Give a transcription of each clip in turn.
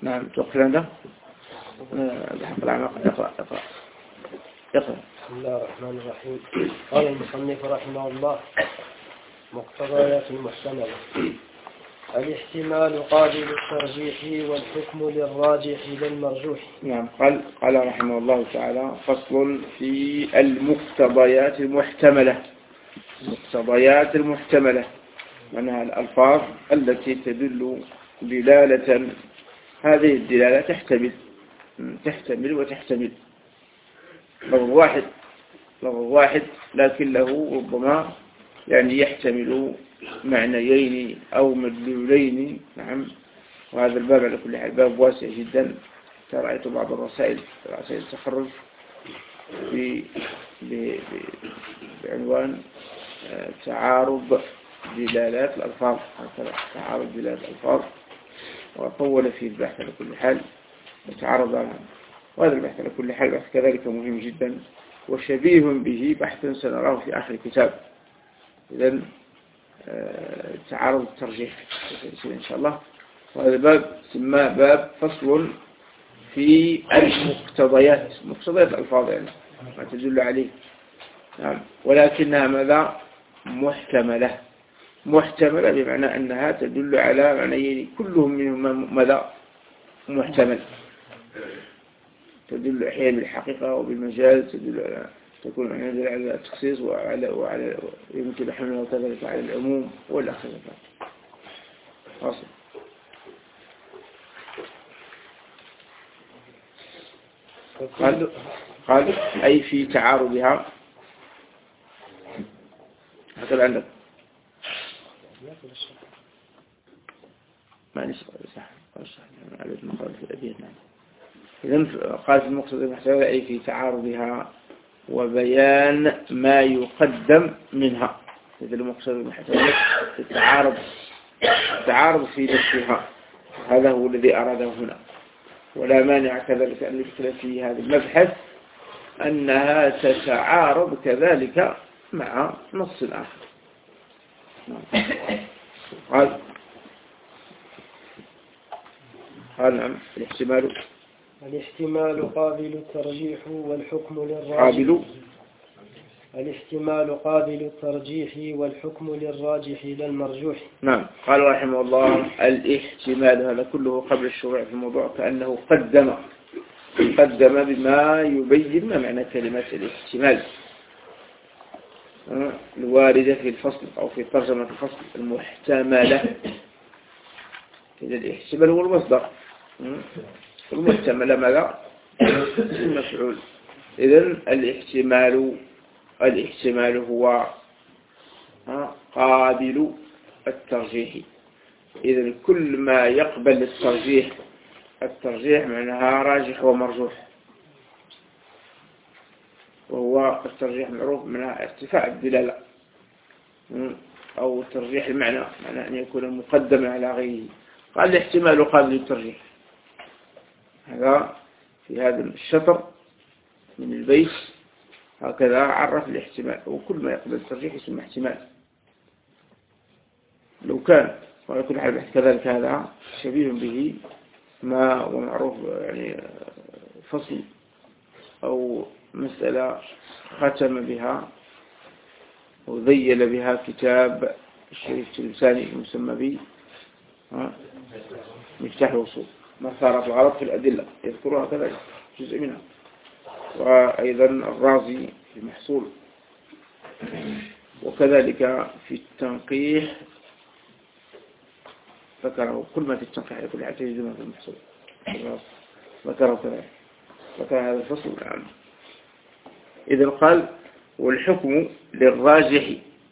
نعم توقف عنده. بحق العمق. اقرأ. بسم الله الرحمن الرحيم. قال المصنف رحمه الله: مقتضيات المحتملة. الاحتمال قابل الترجيح والحكم للراجح للمرجوح. نعم. قال رحمه الله تعالى: فصل في المقتضيات المحتملة. المقتضيات المحتملة معناها الألفاظ التي تدل دلالة، هذه الدلالة تحتمل وتحتمل. لفظ واحد لكن له ربما يعني يحتمل معنيين أو مدلولين. نعم. وهذا الباب على كل حال باب واسع جدا. رأيت بعض رسائل التخرج بعنوان تعارض دلالات الألفاظ، تعارض دلالات الألفاظ، وطول فيه البحث على كل حال وتعرض عنه. وهذا البحث على كل حال بحث كذلك مهم جدا وشبيه به بحث سنراه في آخر الكتاب. إذن تعارض الترجيح إن شاء الله. وهذا باب سماه باب فصل في المقتضيات، مقتضيات الألفاظ يعني ما تدل عليه. نعم. ولكنها ماذا؟ محتملة بمعنى أنها تدل على معنيين كلهم منهم ماذا؟ محتمل. تدل أحيانا بالحقيقة وبالمجال، تكون معنى على التخصيص وعلى يمكن حملها كذلك على العموم والأخذ. واصل. قال أي في تعارضها. هكذا عندك ما نسبة صح على المقال في الأبيات. نعم. إذن قال في المقصد المحتمل أي في تعارضها وبيان ما يقدم منها. إذن المقصد المحتمل في التعارض في نفسها، هذا هو الذي أراده هنا. ولا مانع كذلك أن يدخل في هذا المبحث أنها تتعارض كذلك مع نص آخر. قال نعم. الاحتمال قابل الترجيح والحكم للراجح. الاحتمال قابل الترجيح والحكم للراجح للمرجوح. نعم. قال رحمه الله: الاحتمال هذا كله قبل الشروع في الموضوع كأنه قدم بما يبين ما معنى كلمة الاحتمال الواردة في الفصل أو في ترجمة الفصل المحتملة. إذا الاحتمال هو المصدر، المحتمل ماذا؟ المفعول. إذن الاحتمال هو قابل الترجيح. إذن كل ما يقبل الترجيح معناها راجح ومرجوح. وهو الترجيح معروف منها ارتفاع الدلالة أو ترجيح المعنى، معنى أن يكون مقدما على غيره. قال الاحتمال قابل الترجيح. هذا في هذا الشطر من البيت هكذا عرف الاحتمال، وكل ما يقبل الترجيح يسمى احتمال لو كان. وعلى كل حال كذلك هذا شبيه به ما هو معروف يعني فصل أو مسألة ختم بها وذيل بها كتاب الشريف التلمساني المسمى به مفتاح الوصول، مسارات الغرض في الأدلة، يذكرها كذلك جزء منها. وأيضا الرازي في المحصول، وكذلك في التنقيح ذكره. كل ما في التنقيح يقول حتى يجدون في المحصول ذكره كذلك، ذكر هذا الفصل. نعم. إذن قال: والحكم للراجح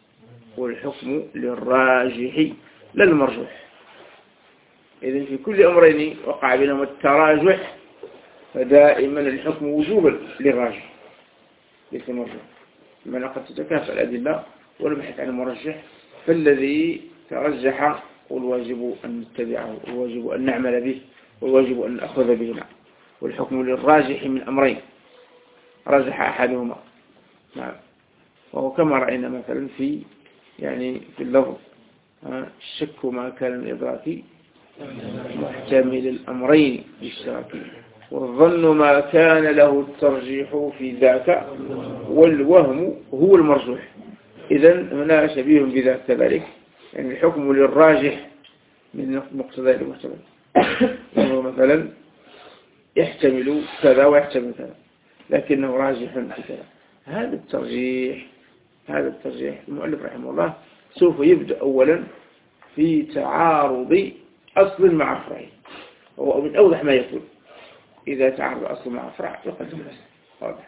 لا المرجوح. إذن في كل أمرين وقع بينهما التراجح فدائما الحكم وجوبا للراجح ليس مرجوح. بمعنى قد تتكافئ الأدلة والبحث عن المرجح، فالذي ترجح والواجب أن نتبعه والواجب أن نعمل به والواجب أن نأخذ به. والحكم للراجح من أمرين رجح أحدهما. نعم. وهو كما رأينا مثلا في اللفظ الشك ما كان من إدراك محتمل الأمرين باشتراكه، والظن ما كان له الترجيح في ذاك، والوهم هو المرجوح. إذن هنا شبيه بذاك كذلك، يعني الحكم للراجح من مقتضى المحتمل، يعني مثلا يحتمل كذا ويحتمل كذا لكنه راجح في كذا. هذا الترجيح المؤلف رحمه الله سوف يبدأ أولا في تعارض أصل مع فرع، هو من أوضح ما يكون. إذا تعارض أصل مع فرع يقدم الأصل، واضح.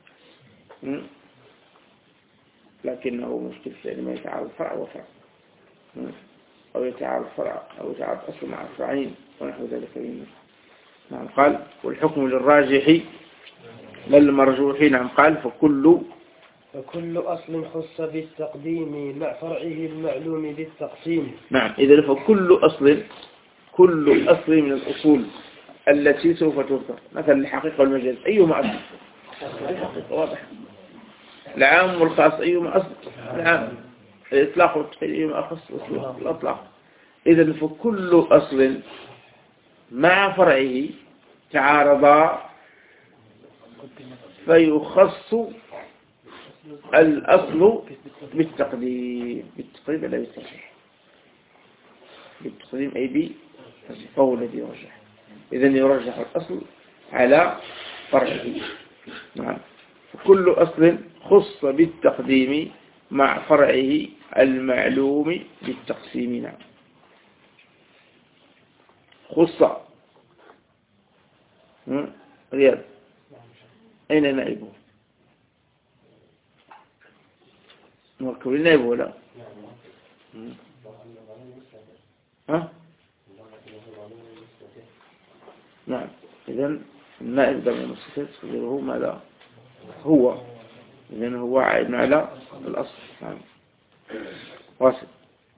لكنه مشكلة يعني ما يتعارض فرع وفرع، أو يتعارض فرع أو يتعارض أصل مع فرعين ونحو ذلك منه. نعم قال والحكم للراجح لا المرجوح. نعم قال فكل أصل خص بالتقديم مع فرعه المعلوم بالتقسيم. نعم إذا فكل أصل من الأصول التي سوف تذكر، مثلا الحقيقة والمجاز أيهما أصل؟ الحقيقة واضح. العام والخاص أيهما أصل؟ العام. الإطلاق والتقييد أيهما أخص؟ الإطلاق. إذا فكل أصل مع فرعه تعارضا فيخص الأصل بالتقديم لا بالترجيح. بالتقديم أي بالترجيح، فهو الذي يرجح. إذن يرجح الأصل على فرعه. نعم. كل أصل خص بالتقديم مع فرعه المعلوم بالتقسيم. نعم. خص رياض أين نائبه؟ مركب النائب ولا؟ ها؟ نعم. إذن النائب ده من المستفيد غيره ماذا؟ هو. إذن هو عائد على الأصل. نعم. واصل.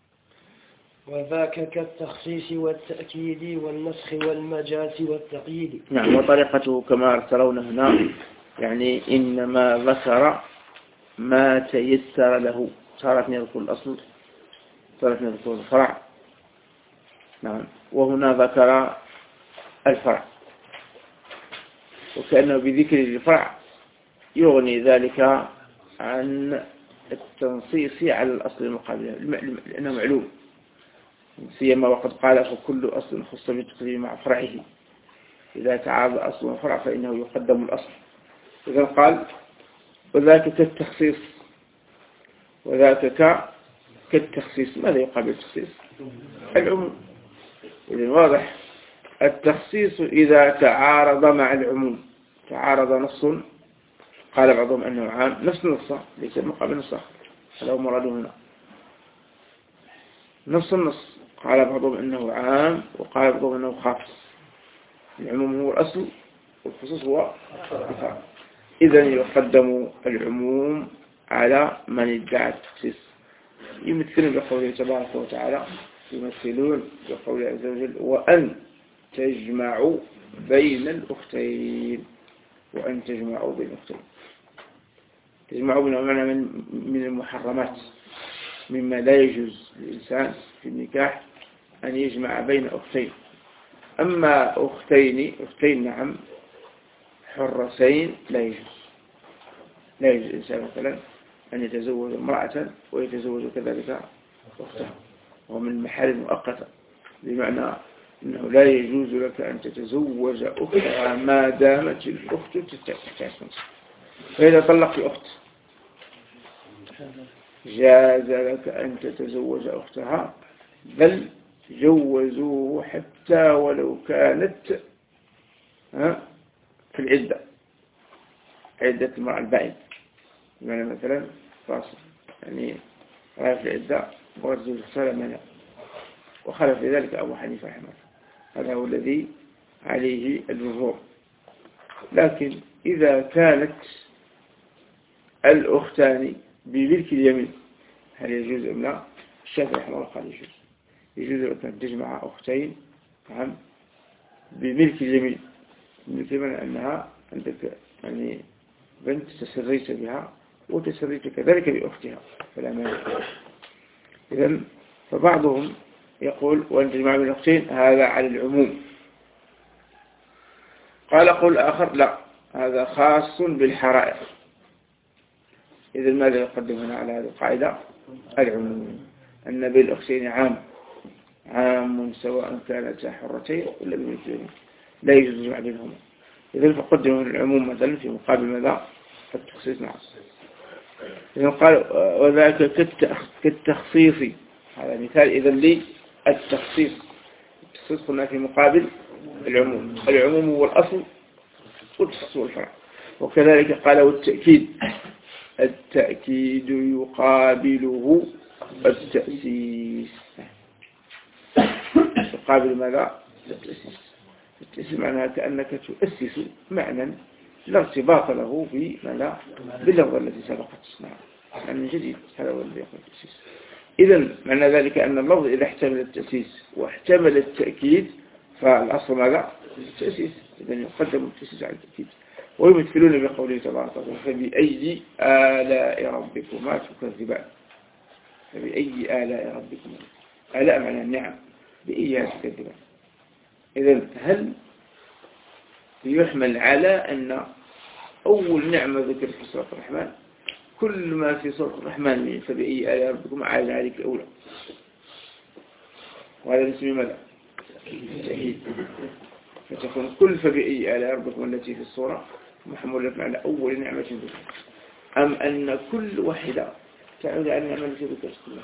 وذاك كالتخصيص والتأكيد والنسخ والمجاز والتقييد. نعم. وطريقته كما ترون هنا يعني إنما ذكر ما تيسر له، صارت يذكر الأصل، صارت يذكر الفرع. نعم. وهنا ذكر الفرع، وكأنه بذكر الفرع يغني ذلك عن التنصيص على الأصل المقابل لأنه معلوم، سيما وقد قال فكل أصل خص بالتقديم مع فرعه، إذا تعارض أصل وفرع فإنه يقدم الأصل. إذا قال وذاك كالتخصيص، وذاك كالتخصيص، ماذا يقابل التخصيص؟ العموم. إذن واضح التخصيص إذا تعارض مع العموم، تعارض نص قال بعضهم أنه عام، نفس النص ليس مقابل نص، هذا هو مراده هنا. نفس النص قال بعضهم أنه عام وقال بعضهم أنه خاص. العموم هو الأصل والخصوص هو الفرع. إذن يقدم العموم على من ادعى التخصيص. يمثلون بقوله تبارك وتعالى، يمثلون بقوله عز وجل وأن تجمعوا بين الأختين. وأن تجمعوا بين الأختين، تجمعوا بين من المحرمات، مما لا يجوز للإنسان في النكاح أن يجمع بين أختين. أما أختين نعم حرسين لا يجوز الإنسان مثلا أن يتزوج امرأة ويتزوج كذلك أختها، ومن المحارم المؤقتة، بمعنى أنه لا يجوز لك أن تتزوج أختها ما دامت الأخت تحت. فإذا طلق الأخت جاز لك أن تتزوج أختها، بل جوزوه حتى ولو كانت في العدة، عدة المرأة البائن، بمعنى مثلا فاصل يعني راية في العدة ورزوج اختها منها، وخلف ذلك أبو حنيفة رحمه الله. هذا هو الذي عليه الجمهور. لكن إذا كانت الأختان بملك اليمين هل يجوز أم لا؟ الشافعي رحمه الله قال يجوز أن تجمع أختين نعم بملك اليمين. ملك اليمين أنها عندك يعني بنت تسريت بها وتسريت كذلك بأختها فلا مانع. إذن فبعضهم يقول وأن تجمع بين الأختين هذا على العموم. قال قول آخر لا، هذا خاص بالحرائر. إذا ماذا يقدم هنا على هذه القاعدة؟ العموم، أن بالأختين عام سواء كانتا حرتين ولا بمثلين، لا يجوز الجمع بينهما. إذا فقدم هنا العموم مثلا في مقابل ماذا؟ التخصيص. نعم. إذا قال وذلك كالتخصيص، هذا مثال إذا للتخصيص. التخصيص قلنا في مقابل العموم. العموم هو الأصل والتخصيص هو الفرع. وكذلك قال والتأكيد، التأكيد يقابله التأسيس. يقابل ماذا؟ التأسيس. التأسيس معناها كأنك تؤسس معنى لا ارتباط له بماذا؟ باللفظة التي سبقت. معنى جديد، هذا هو الذي يقول التأسيس. إذن معنى ذلك أن اللفظ إذا احتمل التأسيس واحتمل التأكيد فالأصل ماذا؟ التأسيس. إذن يقدم التأسيس على التأكيد. ويمثلون بقوله تبارك وتعالى فبأي آلاء ربكما تكذبان. فبأي آلاء ربكما، آلاء معنى النعم، بأيها تكذبان. إذن هل يحمل على أن أول نعمة ذكر في سورة الرحمن كل ما في سورة الرحمن فبأي آلاء ربكما عاد عليك الأولى، وهذا اسمه ماذا؟ تأكيد. فتكون كل فبأي آلاء ربكما التي في السورة محمولة على أول نعمة ذكر، أم أن كل واحدة تعود على النعمة التي ذكرت كلها؟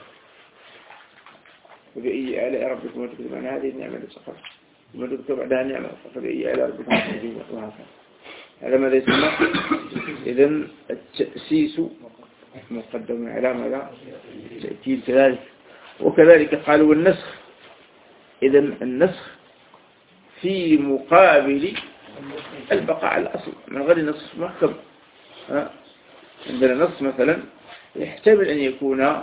فبأي آلاء ربكما تكذبان، هذه النعمة التي قبل ثم تذكر بعدها نعمة فبأي آلاء ربكما تكذبان، وهكذا. هذا ماذا يسمى؟ إذن التأسيس مقدم على ماذا؟ التأكيد كذلك. وكذلك قالوا النسخ. إذن النسخ في مقابل البقاء على الأصل من غير نص محكم. عندنا نص مثلا يحتمل أن يكون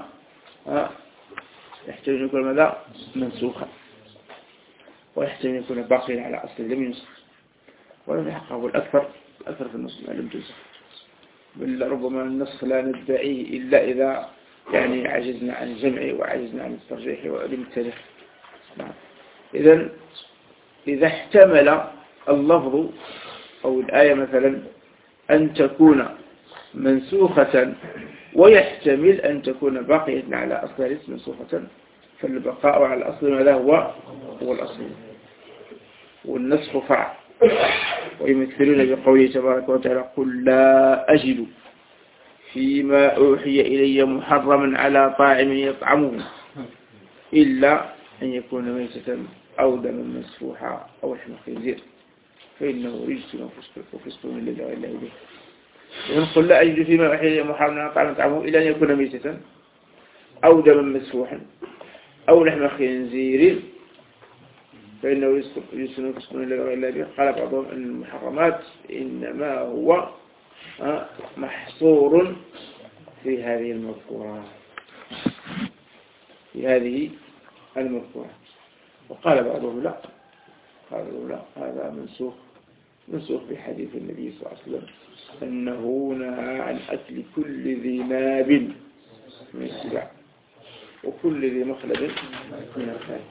ماذا؟ منسوخا، ويحتمل أن يكون باقيا على أصل لم ينسخ، ولم يحققه الأكثر في النص ما لم تنسخ. بل ربما النص لا ندعيه إلا إذا يعني عجزنا عن الجمع وعجزنا عن الترجيح وعلم التاريخ. إذا احتمل اللفظ أو الآية مثلا أن تكون منسوخة ويحتمل أن تكون باقية على أصلها ليست منسوخة، فالبقاء على الأصل ماذا هو الأصل، والنسخ فرع. ويمثلون بقوله تبارك وتعالى قل لا أجد فيما أوحي إلي محرما على طاعم يطعمه إلا أن يكون ميتة أو دما مسفوحا أو لحم خنزير فإنه رجس وفسق من الله وإلا به. إذن قل لا أجد فيما أوحي إلي محرما على طاعم يطعمه إلا أن يكون ميتة أو دما مسفوحا أو لحم خنزير فإنه رجس وفسق من الله وإلا به. قال بعضهم أن المحرمات إنما هو محصور في هذه المذكورات، وقال بعضهم لا، هذا منسوخ بحديث النبي صلى الله عليه وسلم أنه نهى عن أكل كل ذي ناب من السباع وكل ذي مخلب من الخيل.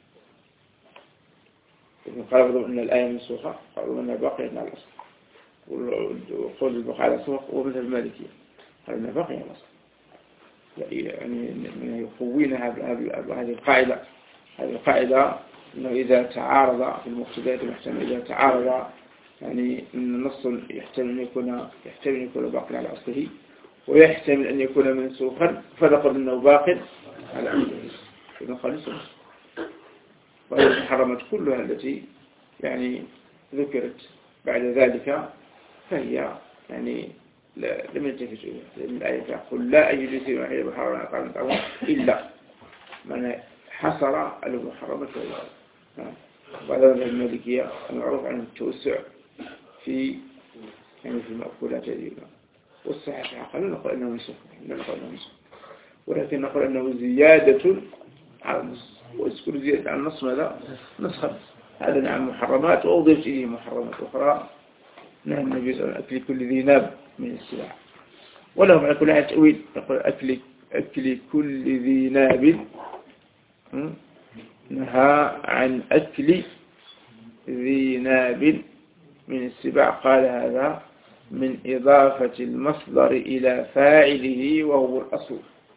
قال بعضهم أن الآية منسوخة، قالوا أنها باقية على الأصل، وقول البقاء على الأصل ومثل المالكية قال أنها باقية على الأصل. يعني يقوين هذه القاعدة أنه إذا تعارض في المقتضيات المحتمل، إذا تعارض يعني أن النص يحتمل أن يكون باقي على أصله ويحتمل أن يكون منسوخا فنقول أنه باق على أصله. إذن قال نسخ. وهي المحرمات كلها التي يعني ذكرت بعد ذلك فهي يعني لم يلتفت إليها، لأن الآية تقول لا أجد فيما أوحي إلي محرما على طاعم يطعمه إلا معنى حصر المحرمات والغير. وهذا من المالكية المعروف عن التوسع في المأكولات هذه. والصحيح قالوا نقول أنه منسوخ، ولكن نقول أنه زيادة على النص، ويذكر زيادة على النص ماذا؟ نسخة. هذا نعم محرمات وأضيفت إليه محرمات أخرى. نهى النبي صلى الله عليه وسلم أكل كل ذي ناب من السباع، ولهم على كل حال تأويل، يقول أكل كل ذي ناب نهى عن أكل ذي ناب من السباع. قال هذا من إضافة المصدر إلى فاعله وهو الأصل،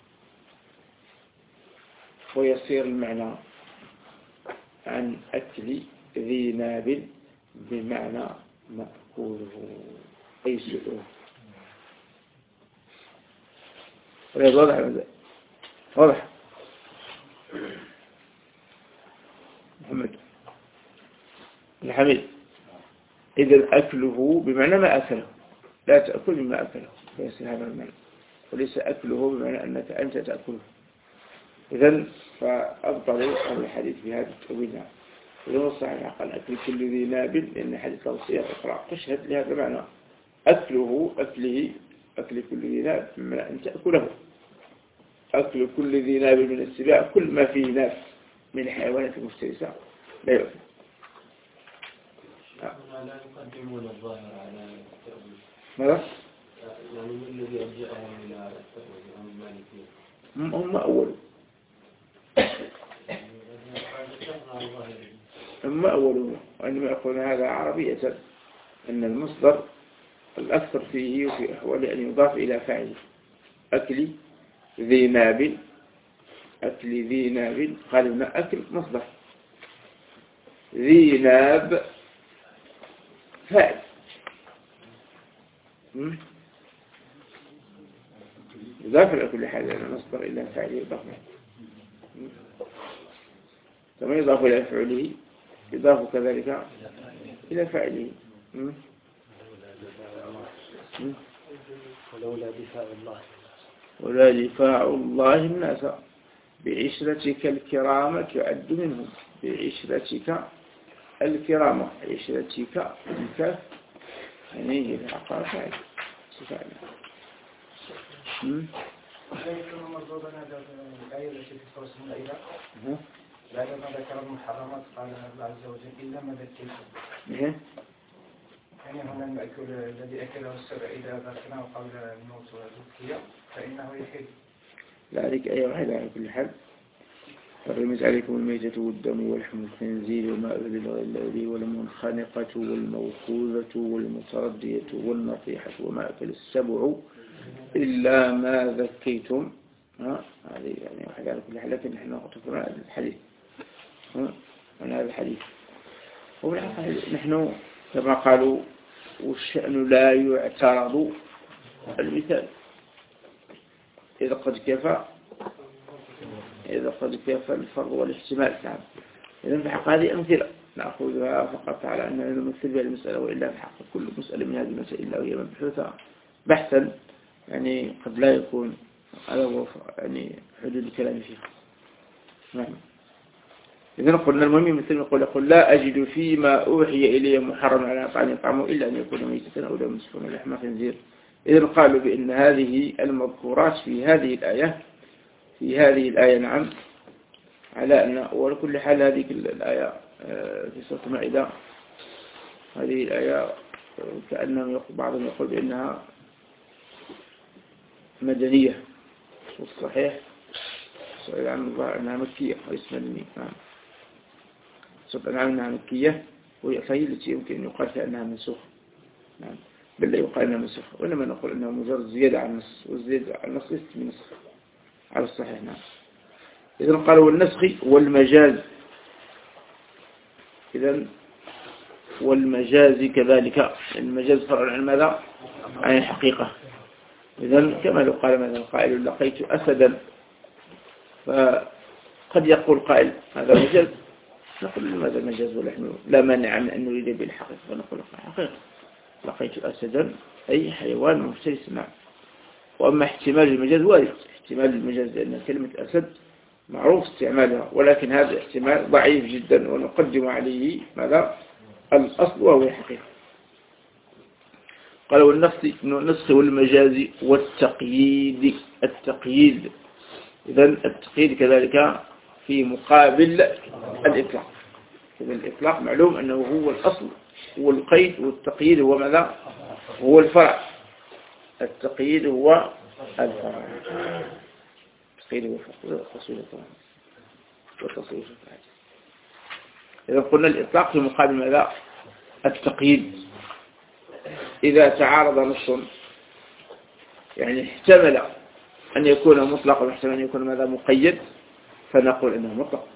ويصير المعنى عن أكل ذي ناب بمعنى مأكوله أي سؤال. واضح محمد الحميد. إذا أكله بمعنى ما أكله، لا تأكل مما أكله، ليس هذا المعنى، وليس أكله بمعنى أنك أنت تأكله. إذن فأبطل أهل الحديث بهذا التأويل. إذن الصحيح قال أكل كل ذي ناب، لأن حديث له صيغة أخرى تشهد لهذا المعنى. أكل كل ذي ناب بمعنى أن تأكله. أكل كل ذي ناب من السباع، كل ما فيه ناب من الحيوانات المفترسة لا يأكل. لا يقدمون الظاهر على التأويل. ماذا؟ يعني من الذي ألجأهم إلى التأويل هم المالكية؟ هم أولوا. هم أولوا وإنما يقولون هذا عربية، أن المصدر الأكثر فيه وفي أحوال أن يضاف إلى فاعل. أكل ذي ناب، أكل ذي ناب، قالوا لنا أكل مصدر، ذي ناب فاعل. يضاف إلى كل حال أن المصدر إلى فاعل يضاف، كما يضاف إلى فعله يضاف كذلك إلى فاعله. ولولا دفاع الله الناس بعشرتك الكرامة تعد منهم. بعشرتك الكرامة، عشرتك الكاف يعني هي العقار فاعل صفاء. يكون مرضوبا هذا الآية التي في سورة المائدة بعد ما ذكر المحرمات قال الله عز وجل إلا ما ذكرتم. يعني هنا المأكول الذي أكله السبع إذا ذكرناه قبل الموت والذكية فإنه يحل. ذلك أي واحدة على كل حال. حرمت عليكم الميتة والدم ولحم الخنزير وما أهل لغير الله والمنخنقة والموقوذة والمتردية والنطيحة وما أكل السبع إلا ما ذكيتم. هذه يعني واحدة على كل حال، لكن نحن نقطفنا هذا الحديث عن هذا الحديث. وبالحقيقة نحن كما قالوا والشأن لا يعترض المثال إذا قد كفى الفرض والاحتمال. نعم. إذن في حق هذه أمثلة نأخذها فقط على أننا نمثل بها المسألة، وإلا في حق كل مسألة من هذه المسائل إلا وهي مبحوثة بحثا يعني قد لا يكون هذا هو يعني حدود الكلام فيه. نعم. إذن قلنا المهم مثل ما يقول لا أجد فيما أوحي إلي محرم على طعام طعمه إلا أن يكون ميتة أو دم مسفوحا لحم خنزير. إذن قالوا بأن هذه المذكورات في هذه الآية نعم على أن ولكل حال هذه الآية في سورة المائدة هذه الآية كأنهم بعضهم يقول بأنها مدنية، والصحيح عن الله أنها مكية وليس مدنية. نعم. سورة الأنعام أنها مكية فهي التي يمكن أن يقال فيها أنها منسوخة. نعم. بل لا يقال أنها منسوخة، وإنما نقول أنها مجرد زيادة عن النص، والزيادة عن النص ليست من نسخ على الصحيح. نعم. إذن قالوا والنسخ والمجاز. إذن والمجاز كذلك، المجاز فرع عن ماذا؟ عن الحقيقة. إذن كما لو قال مثلا قائل لقيت أسدا، فقد يقول قائل هذا مجاز، نقول لماذا المجاز ونحن لا مانع من أن نريد بالحقيقة، فنقول حقيقة لقيت أسدا أي حيوان مفترس. نعم. وأما احتمال المجاز وارد، احتمال المجاز لأن كلمة أسد معروف استعمالها، ولكن هذا احتمال ضعيف جدا ونقدم عليه ماذا؟ الأصل وهو الحقيقة. قالوا النسخ والمجاز والتقييد. التقييد إذن التقييد كذلك في مقابل الإطلاق. إذن الإطلاق معلوم أنه هو الأصل والقيد، والتقييد هو ماذا؟ هو الفرع. التقييد هو الفرع. التقييد هو الفرع. وتصوير الفرع. إذا قلنا الإطلاق في مقابل ماذا؟ التقييد. إذا تعارض نص يعني احتمل أن يكون مطلق واحتمل أن يكون ماذا؟ مقيد، فنقول إنه مطلق.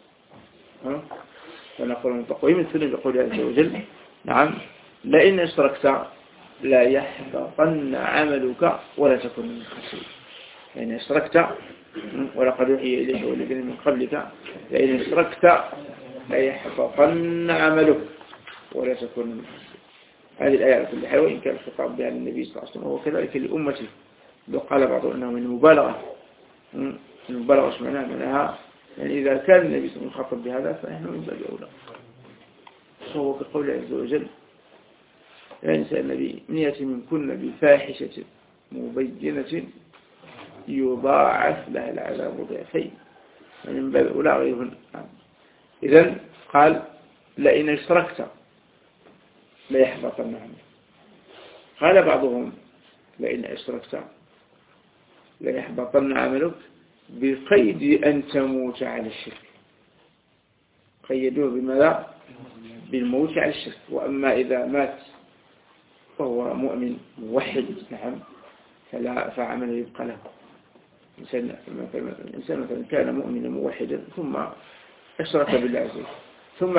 فنقول مطلق. ويمثل بقول عز وجل نعم لئن اشركت لا يحبطن عملك ولا تكون من الخاسرين. لئن اشركت ولقد أوحي إليك والذين من قبلك لئن اشركت لا يحبطن عملك ولا تكون من الخاسرين. هذه الآية على كل حال، وإن كان الخطاب بها للنبي صلى الله عليه وسلم وهو كذلك لأمته. لو قال بعضهم أنه من المبالغة سمعناها منها يعني إذا كان النبي صلى الله عليه وسلم يخاطب بهذا فنحن من باب أولى. وهو كقول عز وجل يا نساء النبي من يأتي منكن بفاحشة مبينة يضاعف لها العذاب ضعفين يعني من باب أولى غيرهن. إذن قال لئن اشركت لا يحبطن عملك. قال بعضهم لئن اشركت لا يحبطن عملك بقيد أن تموت على الشرك. قيدوه بماذا؟ بالموت على الشرك. وأما إذا مات وهو مؤمن موحد نعم فعمله يبقى له. الإنسان مثلا كان مؤمنا موحدا ثم أشرك بالله عز وجل ثم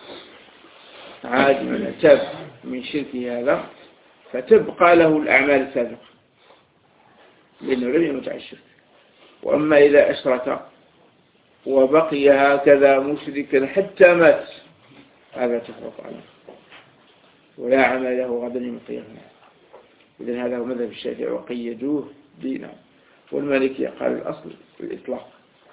عاد من تاب من شركه هذا فتبقى له الأعمال السابقة لأنه لم يموت على الشرك. وأما إذا أشرك وبقي هكذا مشركا حتى مات هذا تفرق عنه ولا عمل له غدا يوم القيامة. إذن هذا هو مذهب الشافعي وقيدوه دينا. والمالكي قال الأصل الإطلاق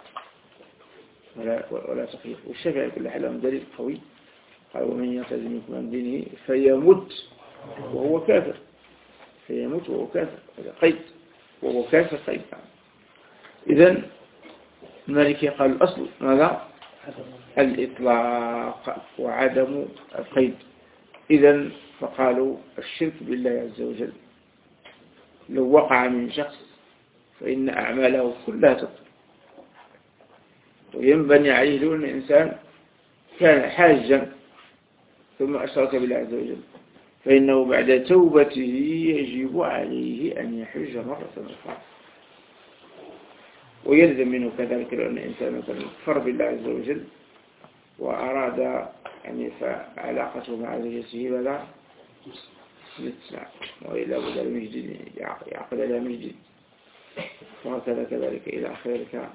ولا تقييد. والشافعي كل حال لهم دليل قوي قال ومن يرتد منكم عن دينه فيموت وهو كافر. فيموت وهو كافر هذا قيد وهو كافر قيد. إذن المالكي قال الأصل ماذا؟ الإطلاق وعدم القيد. إذن فقالوا الشرك بالله عز وجل لو وقع من شخص فإن أعماله كلها تبطل. وينبني عليه لو أن الإنسان كان حاجا ثم أشرك بالله عز وجل فإنه بعد توبته يجب عليه أن يحج مرة أخرى. ويلزم منه كذلك لو أن الإنسان كفر بالله عز وجل وأراد يعني فعلاقته مع زوجته بلا نتسع وإلى بدل مجد يعقد لها مجد وهكذا كذلك إلى آخرك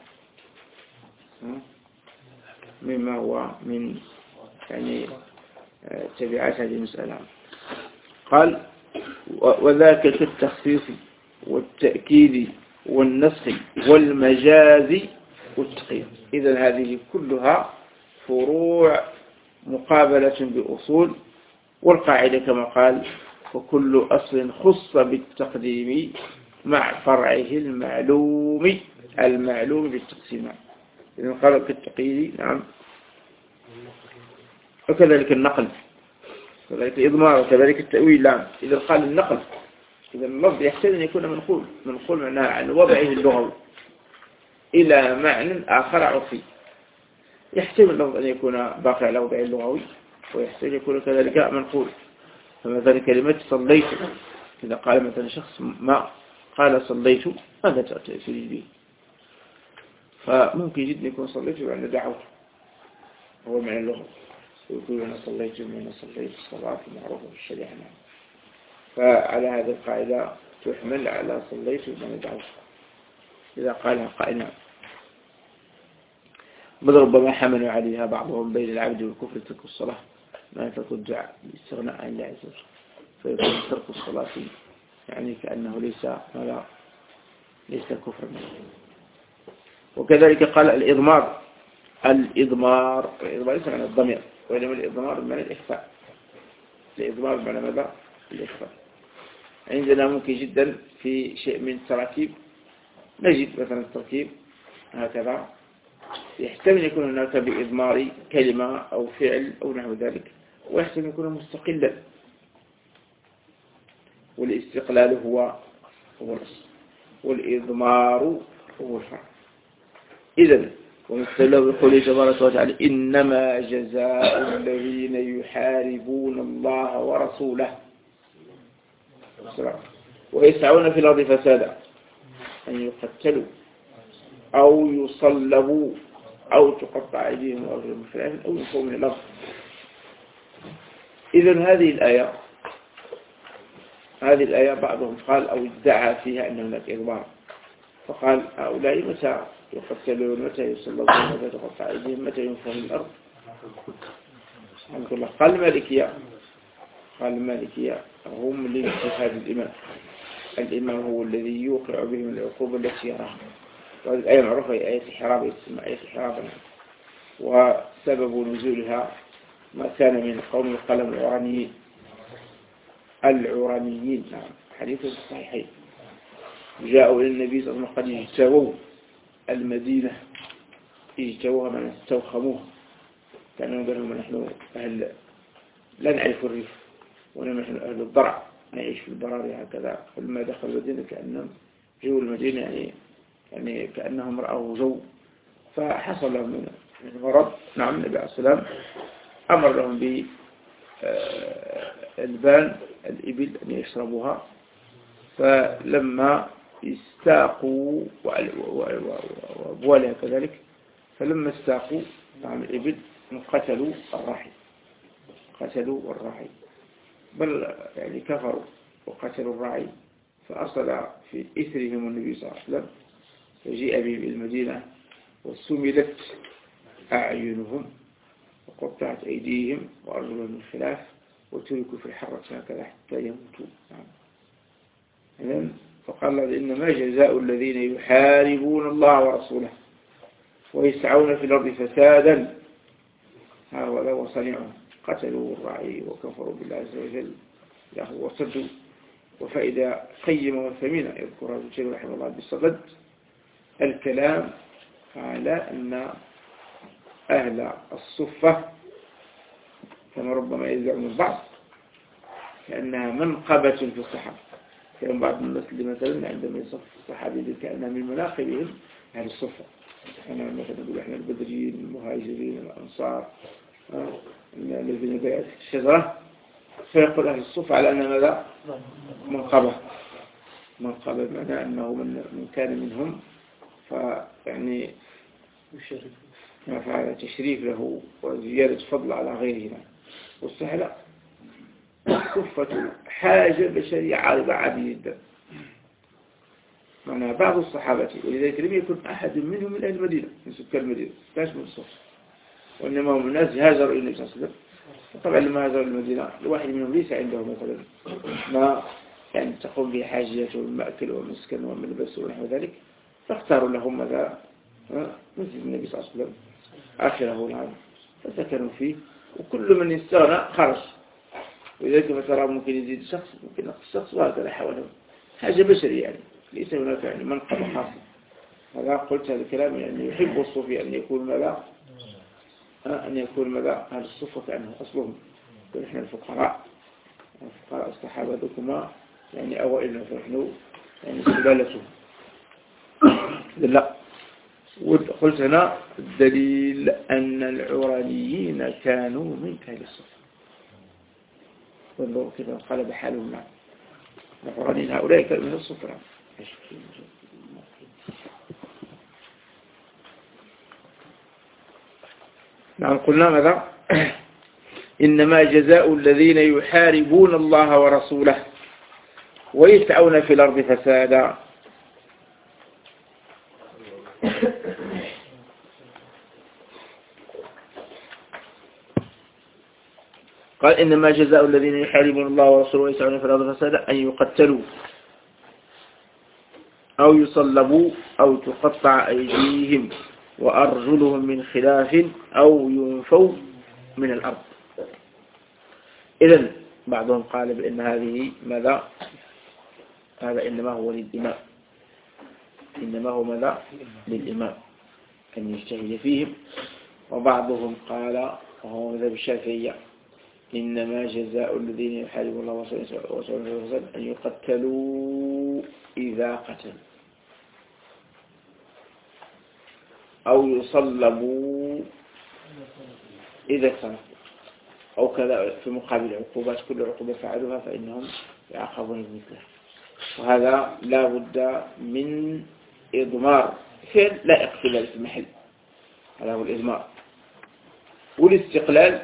مما هو من يعني تبعات هذه المسألة. قال وذاك في التخصيص والتأكيد والنسخ والمجاز والتقييد. إذن هذه كلها فروع مقابلة بأصول. والقاعدة كما قال وكل أصل خص بالتقديم مع فرعه المعلوم بالتقسيم. إذن قال في التقييد نعم وكذلك النقل كذلك الإضمار وكذلك التأويل. نعم إذا قال النقل إذا اللفظ يحتاج أن يكون منقول معناها عن وضعه اللغوي إلى معنى آخر عرفي. يحتمل اللفظ أن يكون باقي على وضعه اللغوي ويحتاج يكون كذلك منقول. فمثلا كلمة صليت إذا قال مثلا شخص ما قال صليت ماذا تأتي به؟ فممكن جدا يكون صليت يعني دعوت هو معنى اللغة ويقول أنا صليت من صليت الصلاة المعروفة في الشريعة. فعلى هذه القاعدة تحمل على صليت من دعوت إذا قالها قائلا. بل ربما حملوا عليها بعضهم بين العبد والكفر ترك الصلاة ما يترك الدعاء باستغناء عن الله عز وجل فيكون ترك الصلاة يعني كأنه ليس كفرا. وكذلك قال الإضمار ليس معنى الضمير وإنما الإضمار بمعنى الإخفاء. الإضمار بمعنى ماذا؟ الإخفاء. عندنا ممكن جدا في شيء من التراكيب نجد مثلا التركيب هكذا يحتمل يكون هناك بإضمار كلمة أو فعل أو نحو ذلك ويحتمل يكون مستقلا والاستقلال هو الأصل والإضمار هو الفرع. إذن ومثله بقوله تبارك وتعالى إنما جزاء الذين يحاربون الله ورسوله ويسعون في الأرض فسادا أن يقتلوا أو يصلبوا أو تقطع أيديهم وأرجلهم من خلاف أو ينفوا من الأرض. إذن هذه الآية بعضهم قال أو ادعى فيها أن هناك إغبار، فقال هؤلاء متى يقتلون متى يصلبون متى تقطع أيديهم متى ينفوا من الأرض. قال المالكية هم لاجتهاد الإمام هو الذي يوقع بهم العقوبة التي يراها. وهذه الآية معروفة هي آية الحراب، يسمى آية الحراب، وسبب نزولها ما كان من قوم القلم العرانيين. نعم، حديث الصحيحين جاءوا إلى النبي صلى الله عليه وسلم قد اجتووا المدينة، اجتووها من استوخموها، كانوا قالوا نحن أهل لا نعرف الريف ونحن أهل الضرع نعيش في البراري هكذا. فلما دخل المدينة كأنهم جو المدينة يعني كأنهم رأوا جو، فحصل لهم من مرض. نعم، النبي عليه السلام أمر لهم بالبان الإبل أن يشربوها، فلما استاقوا وأبوالها كذلك، فلما استاقوا نعم الإبل قتلوا الراعي، بل يعني كفروا وقتلوا الراعي، فأرسل في إثرهم النبي صلى الله عليه وسلم، فجيء بهم المدينة وسملت أعينهم وقطعت أيديهم وأرجلهم من خلاف وتركوا في الحرة هكذا حتى يموتوا. فقال الله إنما جزاء الذين يحاربون الله ورسوله ويسعون في الأرض فسادا هؤلاء وصنعهم قتلوا الراعي وكفروا بالله عز وجل وصدوا. وفائدة قيمة وثمينة يذكرها ابن تيمية رحمه الله بالصدد الكلام على أن أهل الصفة كما ربما يزعم البعض كأنها منقبة في الصحابة. كان بعض الناس اللي مثلا عندما يصف الصحابي كأنها من مناقبهم أهل الصفة. أنا مثلا أقول إحنا البدريين المهاجرين الأنصار الذين بايعوا الشجرة، فيقول أهل الصفة على أن ماذا؟ منقبة بمعنى أنه من كان منهم فيعني فعل تشريف له وزيادة فضل على غيرهما. والسهلة الصفة حاجة بشرية عارضة عادية جدا، معنى بعض الصحابة، ولذلك لم يكن أحد منهم من أهل المدينة من سكان المدينة كاش من الصفة، وإنما هم الناس هاجروا إلى النبي صلى الله عليه وسلم. فطبعا لما هاجروا المدينة الواحد منهم ليس عنده مثلا ما يعني تقوم به حاجيته من مأكل ومسكن وملبس ونحو ذلك، فاختاروا لهم ماذا مسجد النبي صلى الله عليه وسلم آخره العام فسكنوا فيه، وكل من يستغنى خرج. ولذلك مثلا ممكن يزيد شخص ممكن نقص شخص وهكذا حوله، حاجة بشرية يعني ليس هناك يعني منقبة خاصة. هذا قلت هذا الكلام يعني يحب الصوفي أن يكون ماذا هذا الصفة كأنه أصلهم. ونحن الفقراء الصحابة ذكما يعني أوائلنا، فنحن يعني سلالتهم. لا، وقلت هنا الدليل أن العرانيين كانوا من أهل الصفة، والله كذا قال بحالهم. نعم، العرانيين هؤلاء كانوا من الصفة. نعم، قلنا ماذا؟ إنما جزاء الذين يحاربون الله ورسوله ويسعون في الأرض فسادا. قال إنما جزاء الذين يحاربون الله ورسوله ويسعون في الأرض فسادا أن يقتلوا أو يصلبوا أو تقطع أيديهم وأرجلهم من خلاف أو ينفوا من الأرض. إذن بعضهم قال بأن هذه ماذا؟ هذا إنما هو للإمام، إنما هو ماذا؟ للإمام أن يجتهد فيهم. وبعضهم قال وهو مذهب الشافعية إنما جزاء الذين يحاربون الله ورسوله أن يقتلوا إذا قتلوا أو يصلبوا إذا سرقوا، أو كذا في مقابل عقوبات، كل عقوبة فعلوها فإنهم يعاقبون بمثلها. وهذا لا بد من إضمار فعل لا اقتبال في المحل، هذا هو الإضمار. والاستقلال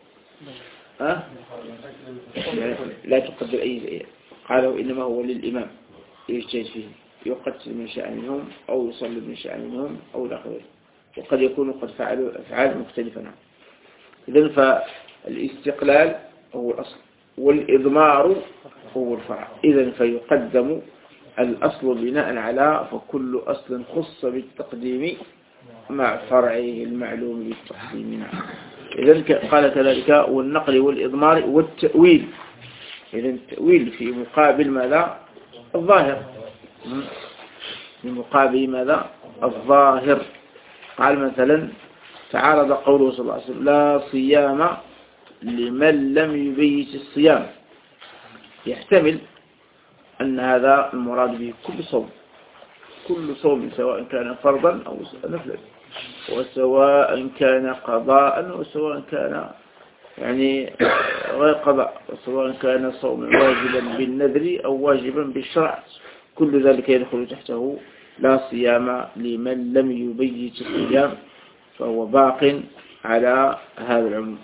لا تقدر أي شيء، قالوا إنما هو للإمام يجتهد فيه، يقتل من شاء منهم أو يصلب من شاء منهم أو لا غيره، وقد يكونوا قد فعلوا أفعال مختلفة عنه. إذن فالاستقلال هو الأصل والإضمار هو الفرع. إذن فيقدم الأصل بناء على، فكل أصل خص بالتقديم مع فرعه المعلوم بالتقديم. إذن قال كذلك والنقل والإضمار والتأويل. إذن التأويل في مقابل ماذا؟ الظاهر. في مقابل ماذا؟ الظاهر. قال مثلا تعارض قوله صلى الله عليه وسلم لا صيام لمن لم يبيت الصيام، يحتمل أن هذا المراد به كل صوم سواء كان فرضا أو نفلا، وسواء كان قضاء وسواء كان يعني غير قضاء، وسواء كان صوم واجبا بالنذر أو واجبا بالشرع، كل ذلك يدخل تحته لا صيام لمن لم يبيت الصيام، فهو باق على هذا العموم.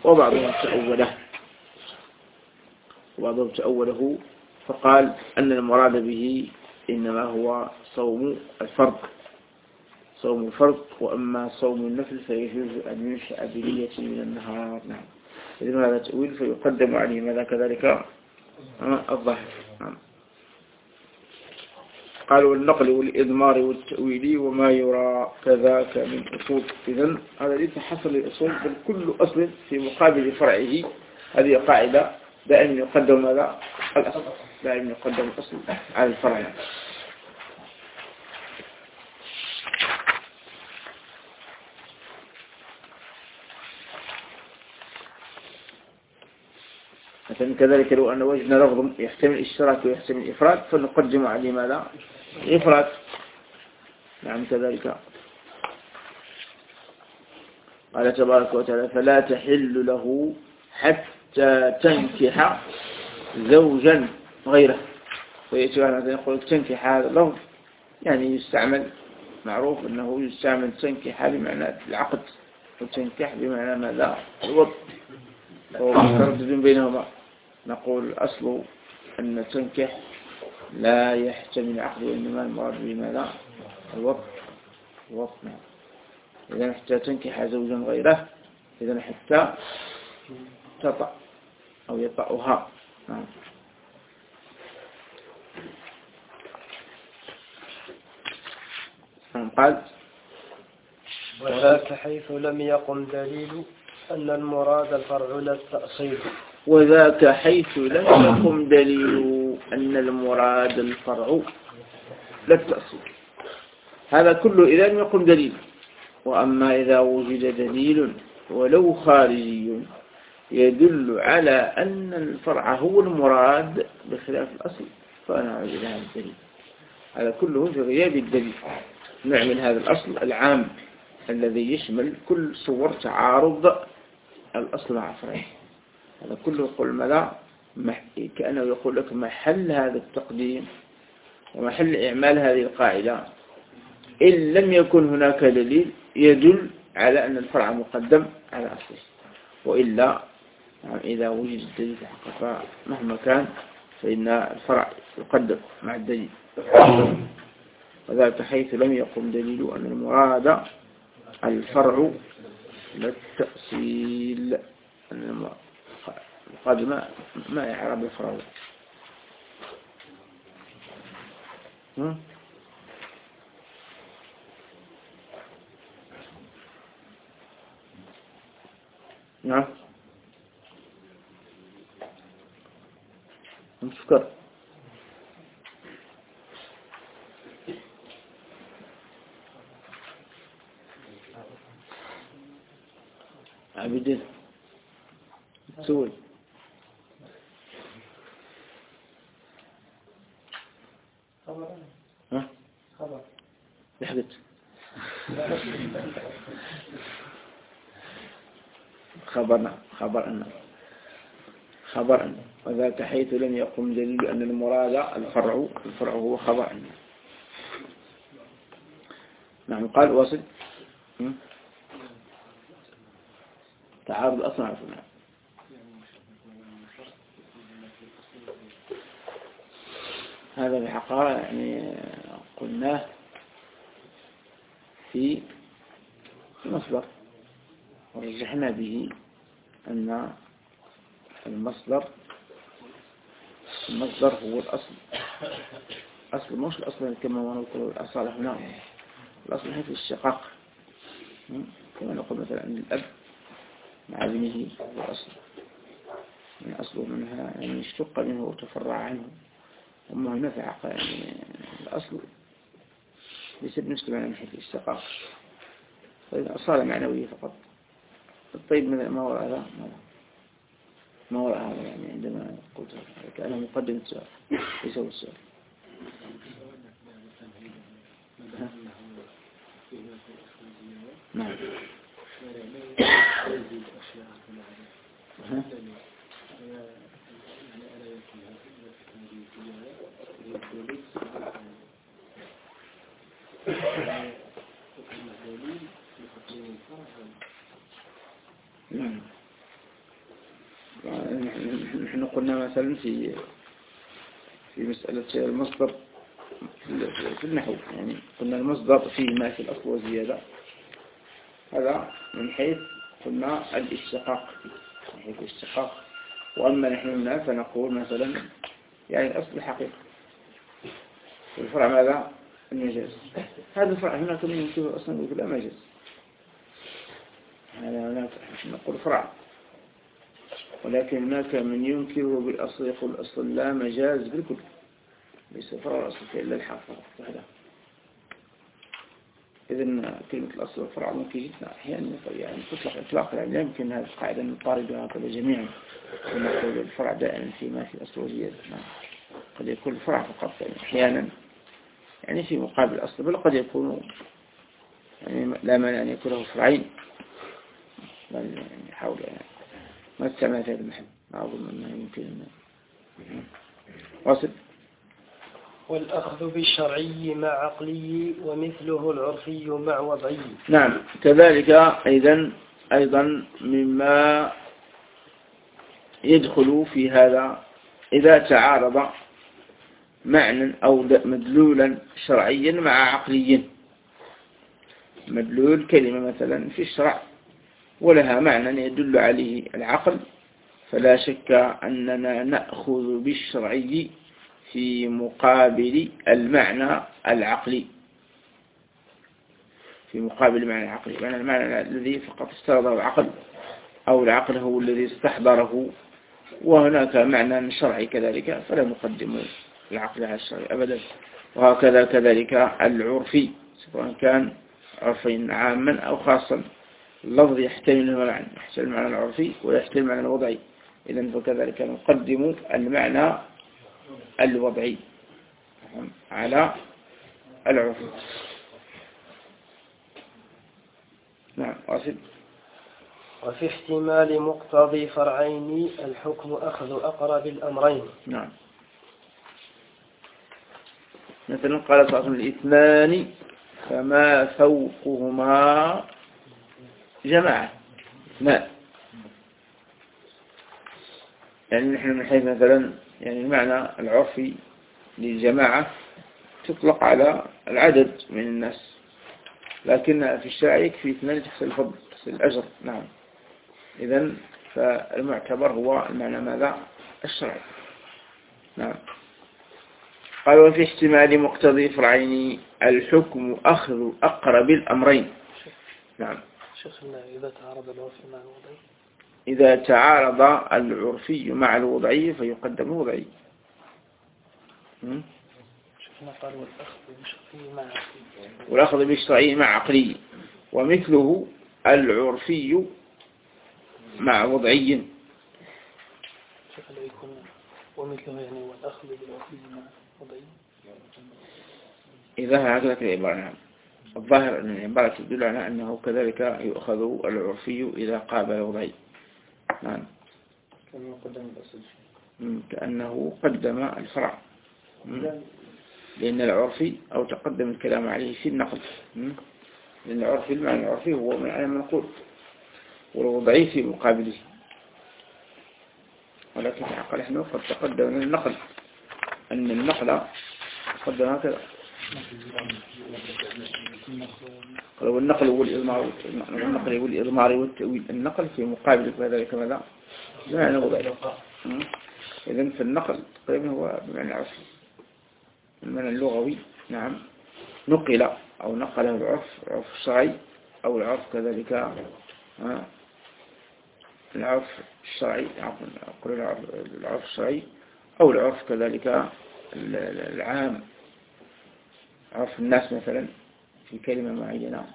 وبعضهم تأوله فقال أن المراد به إنما هو صوم الفرض، وأما صوم النفل فيجوز أن ينشأ بنية من النهار. نعم. إذن هذا تأويل فيقدم عليه ماذا كذلك الظاهر. نعم. قالوا النقل والإضمار والتأويل وما يرى كذاك من أصول. إذن هذا ليس حصر للأصول، بل كل أصل في مقابل فرعه. هذه قاعدة دائما يقدم ماذا؟ الأصل، دائما يقدم الأصل على الفرع. مثلا كذلك لو أن وجدنا لفظ يحتمل الاشتراك ويحتمل الإفراد فنقدم عليه ماذا؟ الإفراد. نعم كذلك قال تبارك وتعالى فلا تحل له حتى تنكح زوجا غيره. ويأتي مثلا يقول تنكح، هذا اللفظ يعني يستعمل، معروف أنه يستعمل تنكح بمعنى العقد، وتنكح بمعنى ماذا؟ الوضع، وهو متردد بينهما. نقول الأصل أن تنكح لا يحتمل عقد، وإنما المراد بماذا؟ الوضع. إذا حتى تنكح زوجا غيره، إذا حتى تطأ أو يطأها. نعم. قال وذاك حيث لم يقم دليل أن المراد الفرع لا التأصيل. وذاك حيث لم يقم دليل أن المراد الفرع لا التأصيل. هذا كله إذا لم يقم دليل. وأما إذا وجد دليل ولو خارجي يدل على أن الفرع هو المراد بخلاف الأصل فنعود إلى هذا الدليل. هذا كله في غياب الدليل. نعمل هذا الأصل العام الذي يشمل كل صور تعارض الأصل مع فرعه. هذا كله يقول ماذا؟ كأنه يقول لك محل هذا التقديم ومحل إعمال هذه القاعدة إن لم يكن هناك دليل يدل على أن الفرع مقدم على أصله، وإلا إذا وجد الدليل فمهما كان فإن الفرع يقدم مع الدليل. وذلك حيث لم يقم دليل أن المراد الفرع لا التأصيل. قد ما يعرب الفرع. نعم نفكر. عبيدين تسوي خبر ها؟ خبر لحقت خبر أن وذاك حيث لم يقم دليل أن المراد الفرع هو خبر أن. نعم. قال وصل تعارض أصلا عفوا. هذا بحقيقة يعني قلناه في المصدر ورجحنا به أن المصدر هو الأصل. أصل مش الأصل كما نقول الأصل هنا، الأصل هي في الشقاق، كما نقول مثلا أن الأب مع ابنه هو الأصل، من أصله منها يعني اشتق منه وتفرع عنه. أما هنا في حق يعني الأصل ليس بالنسبة لنا من حيث الاشتقاق، أصالة معنوية فقط. الطيب ما وراء هذا ما وراء هذا يعني عندما قلت كأنه مقدم السؤال ليس هو السؤال. نعم. نحن قلنا مثلا في مسألة المصدر في النحو، يعني قلنا المصدر فيه ما في الأصل وزيادة، هذا من حيث قلنا الاشتقاق، من حيث الاشتقاق. وأما نحن هنا فنقول مثلا يعني الأصل الحقيقة والفرع ماذا؟ المجاز. هذا الفرع هناك من ينكره أصلا يقول لا مجاز، هناك نقول فرع، ولكن هناك من ينكره بالأصل يقول الأصل لا مجاز بالكل، ليس فرع الأصل إلا الحق وحده. إذن كلمة الأصل والفرع ممكن جدا أحيانا يعني تطلق إطلاقا، يعني يمكن هذه القاعدة نطاردها هكذا جميعا ونقول الفرع دائما فيما في الأصل وزيادة. قد يكون الفرع فقط يعني أحيانا يعني في مقابل الأصل، بل قد يكون يعني لا مانع أن يكون له فرعين، بل يعني حول يعني ما استعمل في هذا المحل، ما أظن أنه يمكن أن واصل. والأخذ بالشرعي مع عقلي ومثله العرفي مع وضعي. نعم. كذلك أيضا مما يدخل في هذا إذا تعارض معنى أو مدلولا شرعيا مع عقلي. مدلول كلمة مثلا في الشرع ولها معنى يدل عليه العقل، فلا شك أننا نأخذ بالشرعي في مقابل المعنى العقلي، في مقابل المعنى العقلي، يعني المعنى الذي فقط استخدمه العقل أو العقل هو الذي استحضره، وهناك معنى شرعي كذلك، فلا نقدم العقل على الشرعي أبدا. وهكذا كذلك العرفي، سواء كان عرفين عاما أو خاصا، اللفظ يحتمل المعنى العرفي ويحتمل المعنى الوضعي، إذن فكذلك نقدم المعنى الوضعي على العرفي. نعم. واصل. وفي احتمال مقتضي فرعين الحكم أخذ أقرب الأمرين. نعم. مثلا قال صلى الله عليه وسلم الاثنان فما فوقهما جماعة. اثنان يعني نحن من حيث مثلا يعني المعنى العرفي للجماعة تطلق على العدد من الناس، لكن في الشرع يكفي اثنان تحصل الفضل تحصل الأجر. نعم. إذن فالمعتبر هو المعنى ماذا؟ الشرعي. نعم. قال وفي احتمال مقتضي فرعين الحكم أخذ أقرب الأمرين. نعم. شيخنا إذا تعارض العرفي مع الوضعي، إذا تعارض العرفي مع الوضعي فيقدم الوضعي. شيخنا قال والأخذ بالشرعي مع عقلي، والأخذ بالشرعي مع عقلي، ومثله العرفي مع وضعي. شيخنا يكون ومثله يعني والأخذ بالعرفي مع وضعي، إذا هكذا العبارة. نعم. الظاهر أن العبارة تدل على أنه كذلك يؤخذ العرفي إذا قابل الوضعي. نعم. كأنه قدم الفرع، لأن العرفي أو تقدم الكلام عليه في النقل، لأن العرفي المعنى العرفي هو معنى المنقول والوضعي في مقابله، ولكن حقا نحن قد تقدم النقل، أن النقل قدم هكذا، والنقل والإضمار والتأويل، النقل في مقابل ذلك ماذا؟ معنى وضعي. إذن فالنقل تقريبا هو بمعنى عرفي، المعنى اللغوي. نعم، نقل أو نقله العرف الشرعي، أو العرف كذلك العرف الشرعي، العرف الشرعي أو العرف كذلك العام، عرف الناس مثلا في كلمة معينة.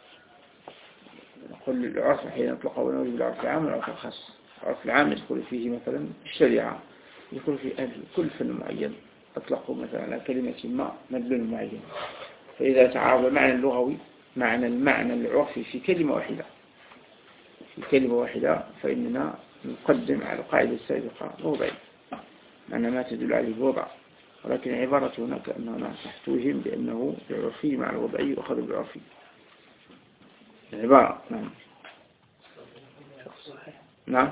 نقول العرف حين يطلق ونريد بالعرف العام والعرف الخاص. العرف العام يدخل فيه مثلا الشريعة، يدخل في كل فن معين أطلقوا مثلا على كلمة ما مدلول معين. فإذا تعارض المعنى اللغوي مع المعنى العرفي في كلمة واحدة فإننا نقدم على القاعدة السابقة الوضعي، معنى ما تدل عليه الوضع، ولكن عبارة هنا كأننا تحتوهم بأنه العرفي مع الوضعي يؤخذ بالعرفي العبارة. نعم. نعم،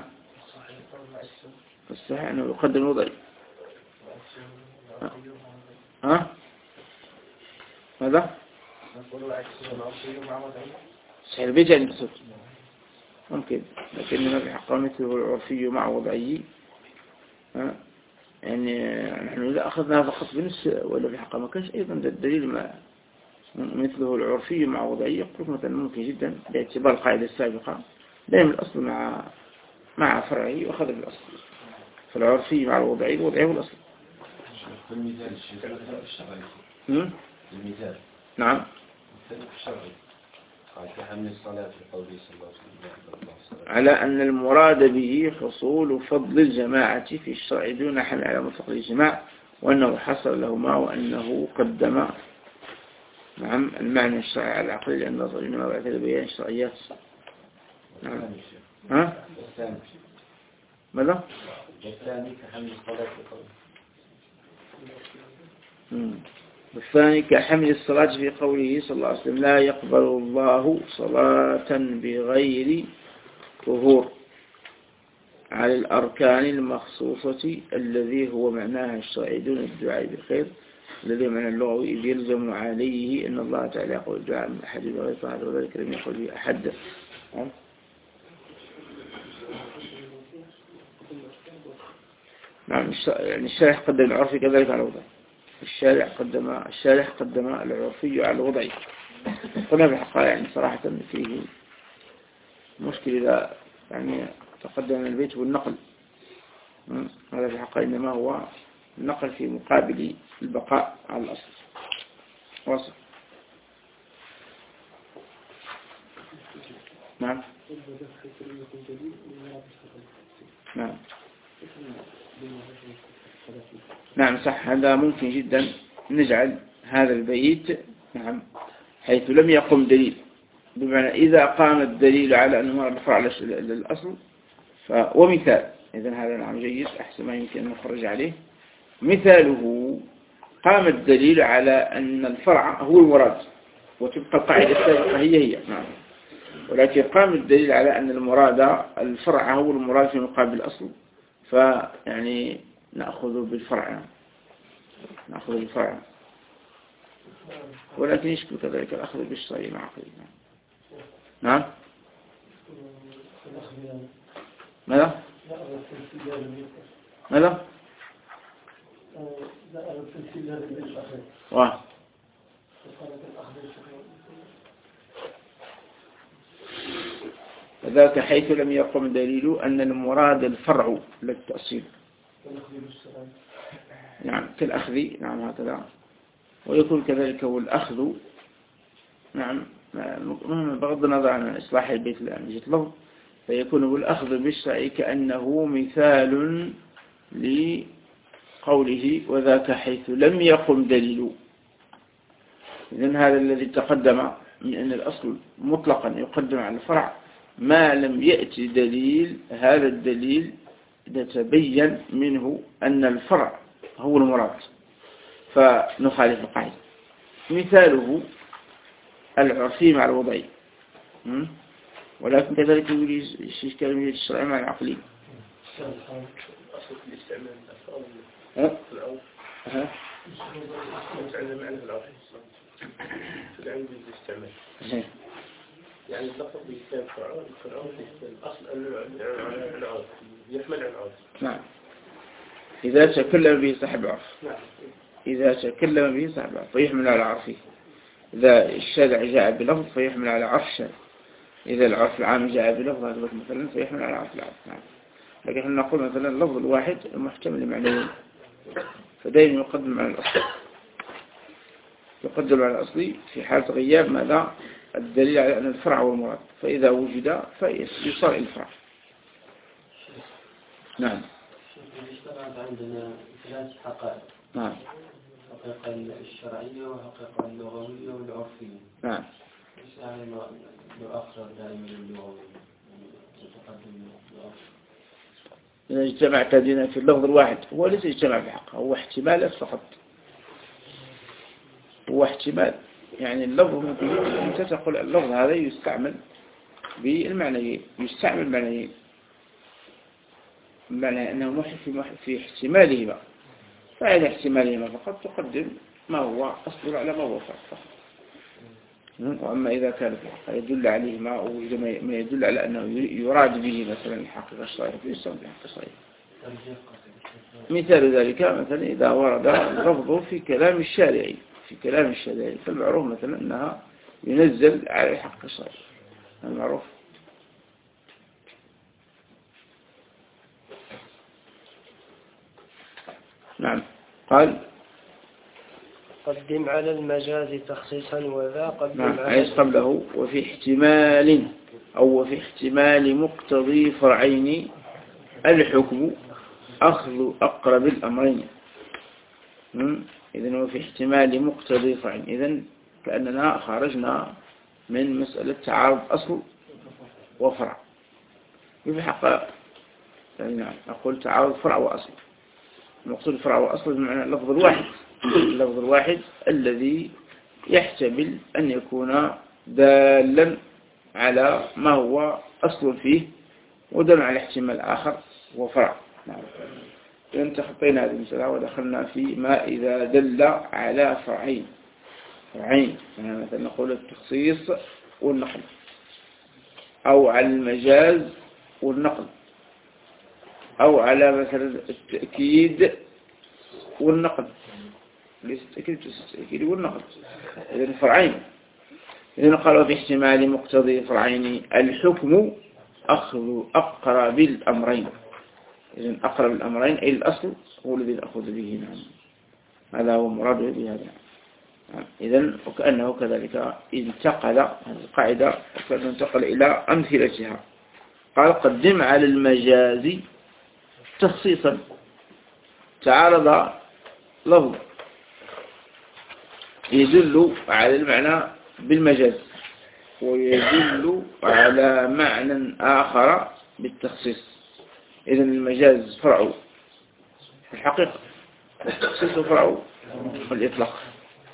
الصحيح أنه يقدم الوضعي. ماذا؟ صحيح البيت يعني تقصد ممكن، لكننا في حقا مثله العرفي مع وضعي. يعني نحن إذا أخذنا فقط بنفس، ولا في حقا ما كانش أيضا الدليل ما مثله العرفي مع وضعي يقول مثلا ممكن جدا باعتبار القاعدة السابقة دائما الأصل مع فرعه وأخذ بالأصل، فالعرفي مع الوضعي هو الأصل. المثال نعم. الشرعي كحمل الصلاة في قوله صلى الله عليه وسلم على أن المراد به حصول فضل الجماعة في الشرع دون حمل على مطلق الإجماع، وأنه حصل لهما، وأنه قدم نعم المعنى الشرعي على العقل، لأن الله إنما بعث بيان الشرعيات. نعم. ماذا؟ والثاني كحمل الصلاة في قوله. والثاني كحمل الصلاة في قوله صلى الله عليه وسلم لا يقبل الله صلاة بغير طهور على الأركان المخصوصة الذي هو معناها الشرعي دون الدعاء بالخير، الذي معنى اللغوي إذ يلزم عليه أن الله تعالى يقول الدعاء من أحد بغير طهارة، وذلك لم يقل به أحد. نعم. يعني الشارح قدم العرفي كذلك على الوضع، الشارح قدم العرفي على الوضع. قلنا بالحقيقة يعني صراحة فيه مشكلة إذا يعني تقدم البيت والنقل، هذا في الحقيقة إنما هو النقل في مقابل البقاء على الأصل. واصل. نعم. نعم. نعم صح، هذا ممكن جدا نجعل هذا البيت نعم حيث لم يقم دليل، بمعنى إذا قام الدليل على أنه مرة الفرع للأصل ومثال، إذن هذا نعم جيد، أحسن ما يمكن أن نخرج عليه. مثاله قام الدليل على أن الفرع هو المراد، وتبقى القاعدة السابقة هي نعم، ولكن قام الدليل على أن المراد الفرع هو المراد في مقابل الأصل، فيعني نأخذ بالفرع، ولكن يشكل كذلك الأخذ بالشرعي مع قيدنا. نعم. ماذا؟ فذاك حيث لم يقم دليل أن المراد الفرع للتأصيل، نعم كالأخذ، نعم هكذا، ويكون كذلك هو الأخذ نعم بغض النظر عن إصلاح البيت الآن جيت له، فيكون هو الأخذ بالشرع كأنه مثال لقوله وذاك حيث لم يقم دليل، إذن هذا الذي تقدم من أن الأصل مطلقا يقدم على الفرع ما لم يأتي دليل، هذا الدليل نتبين منه أن الفرع هو المراد فنخالف القاعدة. مثاله العرفي مع الوضعي، ولكن كذلك يوجد إشكال من الشرع مع العقلي. أصل الاستعمال في العلم بالاستعمال يعني اللفظ بيستعمل فرعون الأصل العرف يحمل على العرف. نعم إذا تكلم به صاحب عرف، إذا تكلم به صاحب عرف فيحمل على عرفه. إذا الشارع جاء بلفظ فيحمل على عرف الشارع. إذا العرف العام جاء بلفظ هذا مثلا فيحمل على عرف العام. نعم. لكن احنا نقول مثلا اللفظ الواحد محتمل لمعنيين فدائما يقدم على الأصل، يقدم على الأصلي في حالة غياب ماذا؟ الدليل على أن الفرع هو المراد، فإذا وجد فيصار الفرع. نعم. عندنا ثلاث حقائق. نعم. الحقيقة الشرعية والحقيقة اللغوية والعرفية. نعم. يعني يؤخر دائما اللغوي يتقدم العرفي. إذا اجتمع تدينا في اللفظ الواحد هو ليس اجتماع في حقه، هو احتمالات فقط، هو احتمال. يعني اللفظ ممكن أنت تقول اللفظ هذا يستعمل بالمعنيين، يستعمل معنيين، بمعنى أنه في احتمالهما، فعلى احتمالهما فقط تقدم ما هو أصل على ما هو فرق. وأما إذا كان في الحقيقة يدل عليه ما يدل على أنه يراد به مثلا الحقيقة الشرعية فيستعمل الحقيقة الشرعية. مثال ذلك مثلا إذا ورد اللفظ في كلام الشارعي، في كلام الشارعي فالمعروف مثلا أنها ينزل على الحقيقة الشرعية، المعروف. نعم. قال قدم على المجاز تخصيصا وذا قدم نعم. على عايز قبله وفي احتمال أو وفي احتمال مقتضي فرعين الحكم أخذ أقرب الأمرين. إذن وفي احتمال مقتضي فرعين، إذن كأننا خرجنا من مسألة تعارض أصل وفرع. وفي حق يعني أقول تعارض فرع وأصل، المقصود فرع وأصل بمعنى اللفظ الواحد، اللفظ الواحد الذي يحتمل أن يكون دالا على ما هو أصل فيه ودل على احتمال آخر وفرع. نعم. إذن تخطينا هذه المسألة ودخلنا في ما إذا دل على فرعين، فرعين يعني مثلا نقول التخصيص والنقل، أو على المجاز والنقل، أو على مثلا التأكيد والنقل، ليس التأكيد والنقل، إذن فرعين. إذن قالوا في احتمال مقتضي فرعين الحكم أخذ أقرب الأمرين. إذن أقرب الأمرين أي الأصل هو الذي نأخذ به. نعم. هذا هو مراد بهذا. إذن وكأنه كذلك انتقل هذه القاعدة وكأنه انتقل إلى أمثلتها. قال قدم على المجاز تخصيصا، تعارض لفظ يدل على المعنى بالمجاز ويدل على معنى آخر بالتخصيص. إذن المجاز فرع الحقيقة والتخصيص فرع الإطلاق.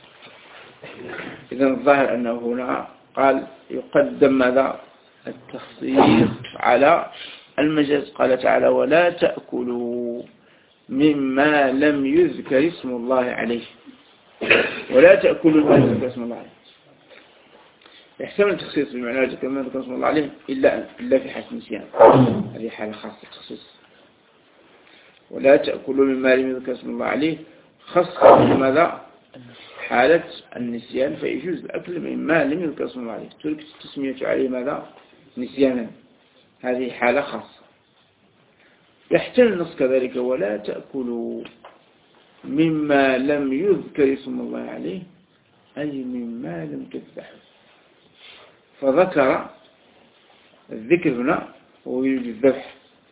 إذن الظاهر أنه هنا قال يقدم ماذا؟ التخصيص على المجاز. قال تعالى ولا تأكلوا مما لم يذكر اسم الله عليه، ولا تأكلوا مما لم يذكر اسم الله عليه. يحتمل التخصيص بمعنى ذكر ما ذكر اسم الله عليه إلا في حالة النسيان، هذه حالة خاصة التخصيص. ولا تأكلوا مما لم يذكر اسم الله عليه خاصة ماذا؟ حالة النسيان، فيجوز الأكل مما لم يذكر اسم الله عليه، ترك التسمية عليه ماذا؟ نسيانا، هذه حالة خاصة. يحتمل النص كذلك ولا تأكلوا مما لم يذكر اسم الله عليه أي مما لم تذبحوا، فذكر الذكر هنا هو يريد الذبح،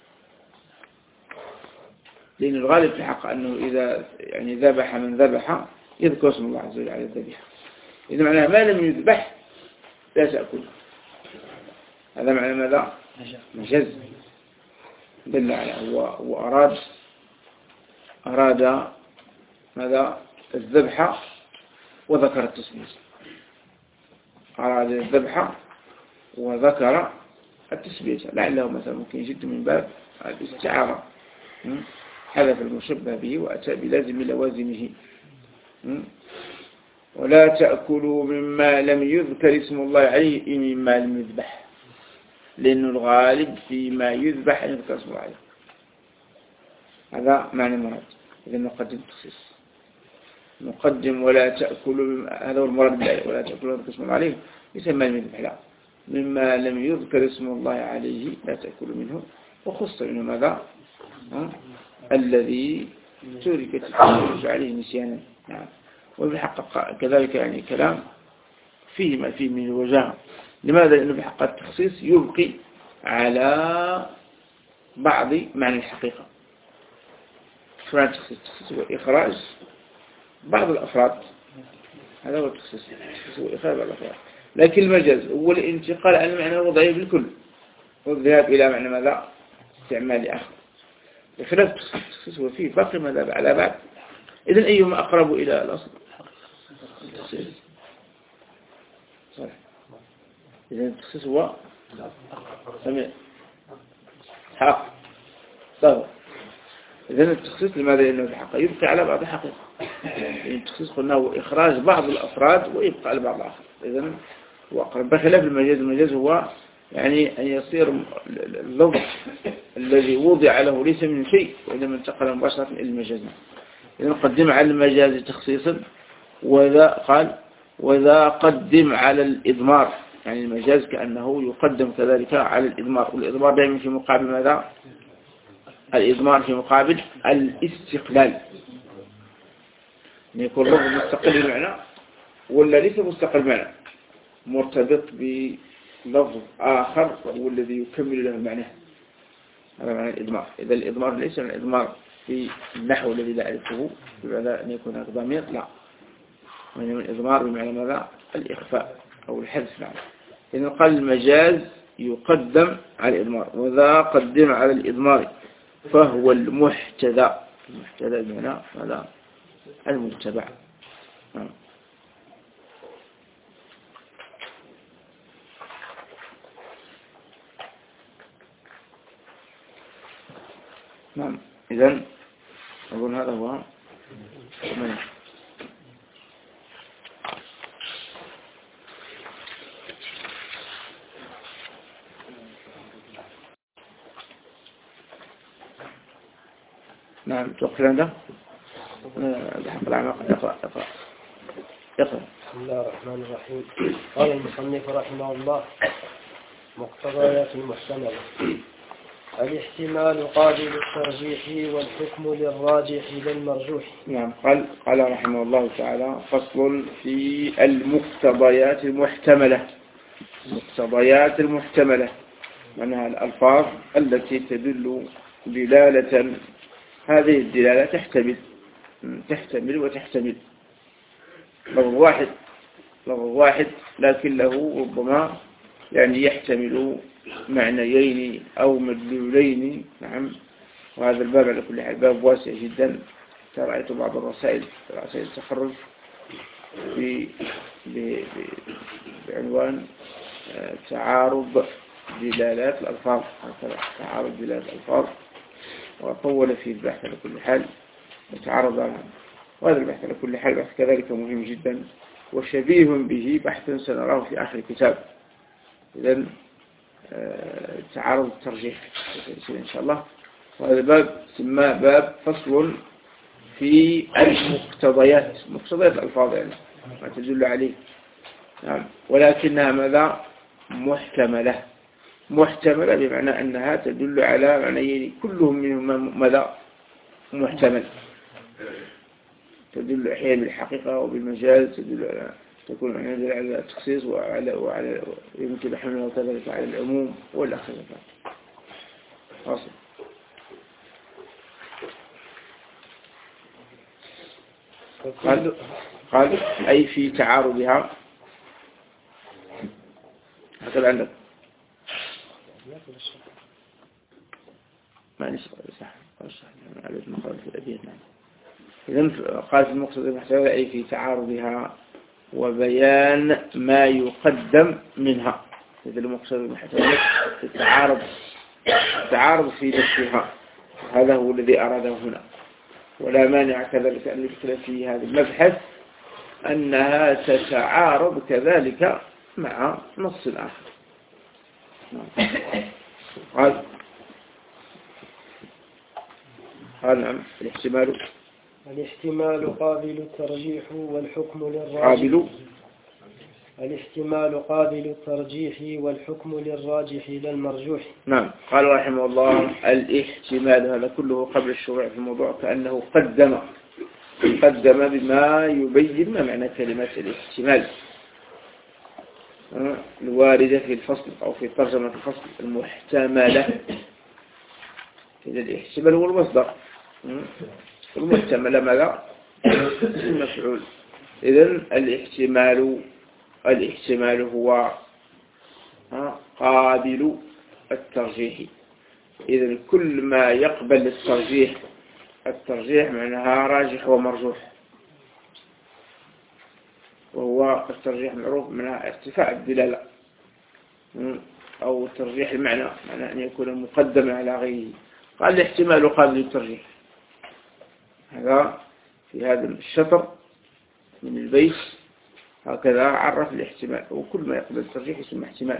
لأن الغالب في حق أنه إذا يعني ذبح من ذبح يذكر اسم الله عز وجل على الذبيحة. إذا معنى ما لم يذبح لا تأكل. هذا معنى ماذا؟ مجاز. دل على هو أراد ماذا؟ الذبح وذكر التسمية. أراد الذبح وذكر التسمية، لعله مثلا ممكن يجد من باب الاستعارة، حذف المشبه به وأتى بلازم لوازمه. ولا تأكلوا مما لم يذكر اسم الله عليه مما لم يذبح، لأنه الغالب فيما يذبح أن يذكر اسم الله عليه. هذا معنى المراد. إذا نقدم التخصيص، نقدم ولا تأكلوا، هذا هو المراد بالآية، ولا تأكلوا اسم الله عليه يسمى لم يذبح، لا، مما لم يذكر اسم الله عليه لا تأكلوا منه، وخص منه ماذا؟ الذي تركت عليه نسيانا. نعم. وبالحق كذلك يعني كلام فيه ما فيه من الوجاهة. لماذا؟ لأنه بحق التخصيص يبقي على بعض معنى الحقيقة. شو معنى التخصيص؟ التخصيص هو إخراج بعض الأفراد، هذا هو التخصيص. التخصيص هو إخراج بعض الأفراد. لكن المجاز هو الانتقال عن المعنى الوضعي بالكل والذهاب إلى معنى ماذا؟ استعمال آخر. بخلاف التخصيص هو فيه باقي ماذا على بعض. إذن أيهما أقرب إلى الأصل؟ التخصيص. صحيح. إذن التخصيص هو سميع حق. طيب. إذن التخصيص لماذا؟ لأنه الحق يبقى على بعض الحقيقة. يعني التخصيص قلنا هو إخراج بعض الأفراد ويبقى على بعض الآخر. إذن هو أقرب. بخلاف المجاز، المجاز هو يعني أن يصير اللفظ الذي وضع له ليس من شيء، وإنما انتقل مباشرة إلى المجاز. إذن قدم على المجاز تخصيصا، وذا قدم على الإضمار، يعني المجاز كأنه يقدم كذلك على الإضمار. والإضمار دائما في مقابل ماذا؟ الإضمار في مقابل الاستقلال، يكون لفظ مستقل بالمعنى ولا ليس مستقل بالمعنى، مرتبط بلفظ آخر هو الذي يكمل له المعنى. هذا معنى الإضمار. إذا الإضمار ليس من الإضمار في النحو الذي لا أعرفه بمعنى أن يكون هناك ضمير، لا، وإنما الإضمار بمعنى ماذا؟ الإخفاء أو الحذف. نعم. إذن قال المجاز يقدم على الإضمار، وذا قدم على الإضمار فهو المحتذى. المحتذى بمعنى ماذا؟ المتبع. نعم. إذن أقول هذا هو نعم. توقف عنده بحق العمق. اقرأ. بسم الله الرحمن الرحيم. قال المصنف رحمه الله: مقتضيات المحتملة: الاحتمال قابل الترجيح والحكم للراجح للمرجوح. نعم. قال رحمه الله تعالى: فصل في المقتضيات المحتملة. المقتضيات المحتملة معناها الألفاظ التي تدل دلالة، هذه الدلالة تحتمل وتحتمل. لفظ واحد لكن له ربما يعني يحتمل معنيين أو مدلولين. نعم. وهذا الباب على كل حال باب واسع جدا. رأيت بعض رسائل التخرج بعنوان تعارض دلالات الألفاظ، تعارض دلالات الألفاظ، وطول في البحث على كل حال وتعرض عنه. وهذا البحث على كل حال بحث كذلك مهم جدا وشبيه به بحث سنراه في آخر الكتاب. إذن تعارض الترجيح إن شاء الله. وهذا باب سماه باب فصل في المقتضيات، مقتضيات الألفاظ يعني ما تدل عليه. نعم. ولكنها ماذا؟ محتملة بمعنى أنها تدل على معنيين كلهم منهم ماذا؟ محتمل. تدل أحيانا بالحقيقة وبالمجاز، تكون معنى على التخصيص وعلى يمكن حملها كذلك على العموم والأخر. قال أي في تعارضها، هكذا عندك ما نسبة صح على المقالة في الأبيات. إذن قال في المقصد المحتوى أي في تعارضها وبيان ما يقدم منها. إذا المقصد المحتوى التعارض في نفسها، هذا هو الذي أراده هنا. ولا مانع كذلك أن يدخل في هذا المبحث أنها تتعارض كذلك مع نص آخر. قال نعم الاحتمال قابل الترجيح والحكم للراجح. الاحتمال قابل الترجيح والحكم للراجح لا المرجوح. نعم. قال رحمه الله الاحتمال هذا كله قبل الشروع في الموضوع كأنه قدم بما يبين ما معنى كلمة الاحتمال الواردة في الفصل أو في ترجمة الفصل المحتملة. إذا الاحتمال هو المصدر، المحتمل ماذا؟ المفعول. إذن الاحتمال هو قابل الترجيح. إذن كل ما يقبل الترجيح معناها راجح ومرجوح، وهو الترجيح معروف منها ارتفاع الدلالة أو ترجيح المعنى، معنى أن يكون مقدما على غيره. قال الاحتمال قابل الترجيح. هذا في هذا الشطر من البيت هكذا عرف الاحتمال، وكل ما يقبل الترجيح يسمى احتمال.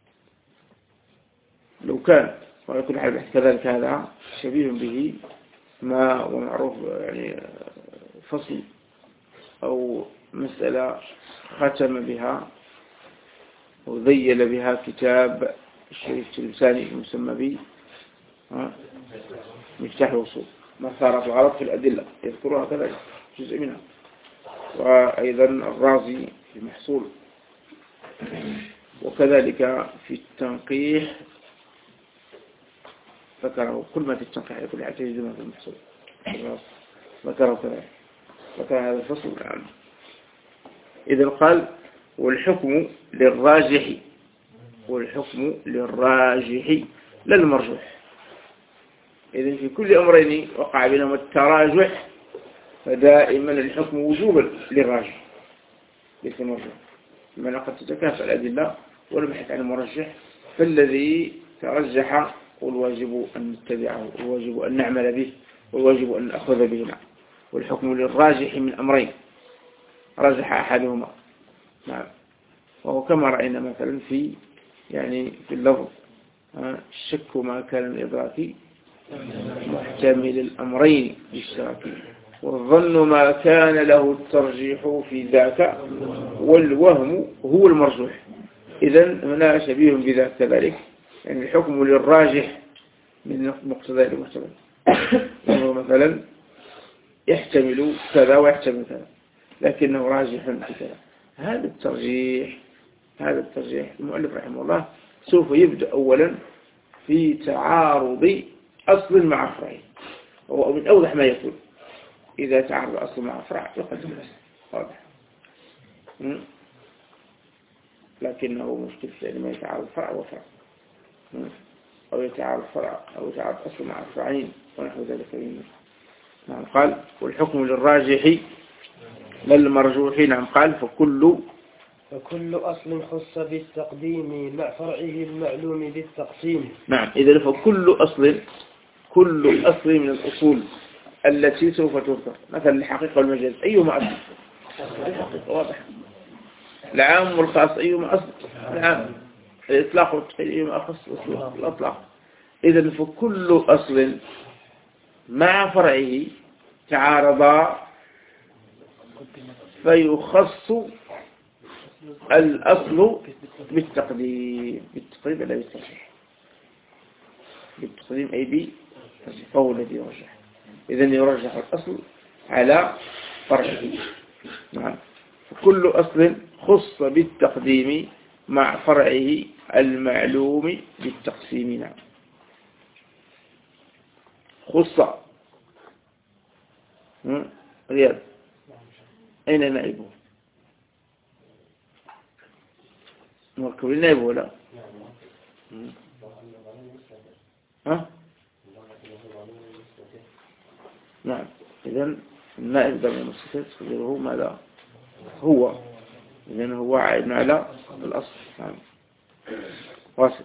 لو كان ويكون حال كذلك هذا شبيه به ما ومعروف يعني فصل أو مسألة ختم بها وذيل بها كتاب الشريف التلمساني المسمى به مفتاح الوصول، ما صارت الغلط في الأدلة يذكرها كذلك جزء منها. وأيضا الرازي في المحصول، وكذلك في التنقيح ذكره كل ما في التنقيح يقول حتى يجدون في المحصول ذكره كذلك، ذكر هذا الفصل. إذا قال والحكم للراجح لا المرجوح. إذن في كل أمرين وقع بينهم التراجح فدائما الحكم وجوبا للراجح ليس مرجوح، بمعنى قد تتكافأ الأدلة والبحث عن المرجح، فالذي ترجح والواجب أن نتبعه والواجب أن نعمل به والواجب أن نأخذ به. والحكم للراجح من أمرين رجح أحدهما. نعم. وهو كما رأينا مثلا في اللفظ الشك ما كان الإدراكي محتمل الأمرين بالاشتراك، والظن ما كان له الترجيح في ذاك، والوهم هو المرجوح. إذن هنا شبيه بذاك كذلك، يعني الحكم للراجح من مقتضى المحتمل، وهو مثلا يحتمل كذا ويحتمل كذا لكنه راجح في كذا. هذا الترجيح المؤلف رحمه الله سوف يبدأ أولا في تعارض أصل مع فرع، وهو من أوضح ما يكون. إذا تعارض أصل مع فرع يقدم الأصل واضح، لكنه مشكل في ما يتعارض فرع وفرع، أو يتعارض فرع أو يتعارض أصل مع فرعين ونحو ذلك منه. نعم. قال والحكم للراجح لا المرجوح. نعم. قال فكل أصل خص بالتقديم مع فرعه المعلوم بالتقسيم. نعم. إذا فكل أصل من الأصول التي سوف تذكر، مثلا الحقيقة والمجاز أيهما أصل؟ الحقيقة واضح. العام والخاص أيهما أصل؟ العام. الإطلاق والتقييد أيهما أخص؟ الأطلاق. إذا فكل أصل مع فرعه تعارضا فيخص الأصل بالتقديم لا بالترجيح. بالتقديم أي بالترجيح، فهو الذي يرجح. إذن يرجح الأصل على فرعه. نعم. فكل أصل خص بالتقديم مع فرعه المعلوم بالتقسيم. نعم. خص رياض أين نائبه؟ مركب النائب ولا؟ ها؟ نعم. إذن النائب ضمير مستتر تقديره ماذا؟ هو. إذن هو عائد على الأصل. نعم. واصل.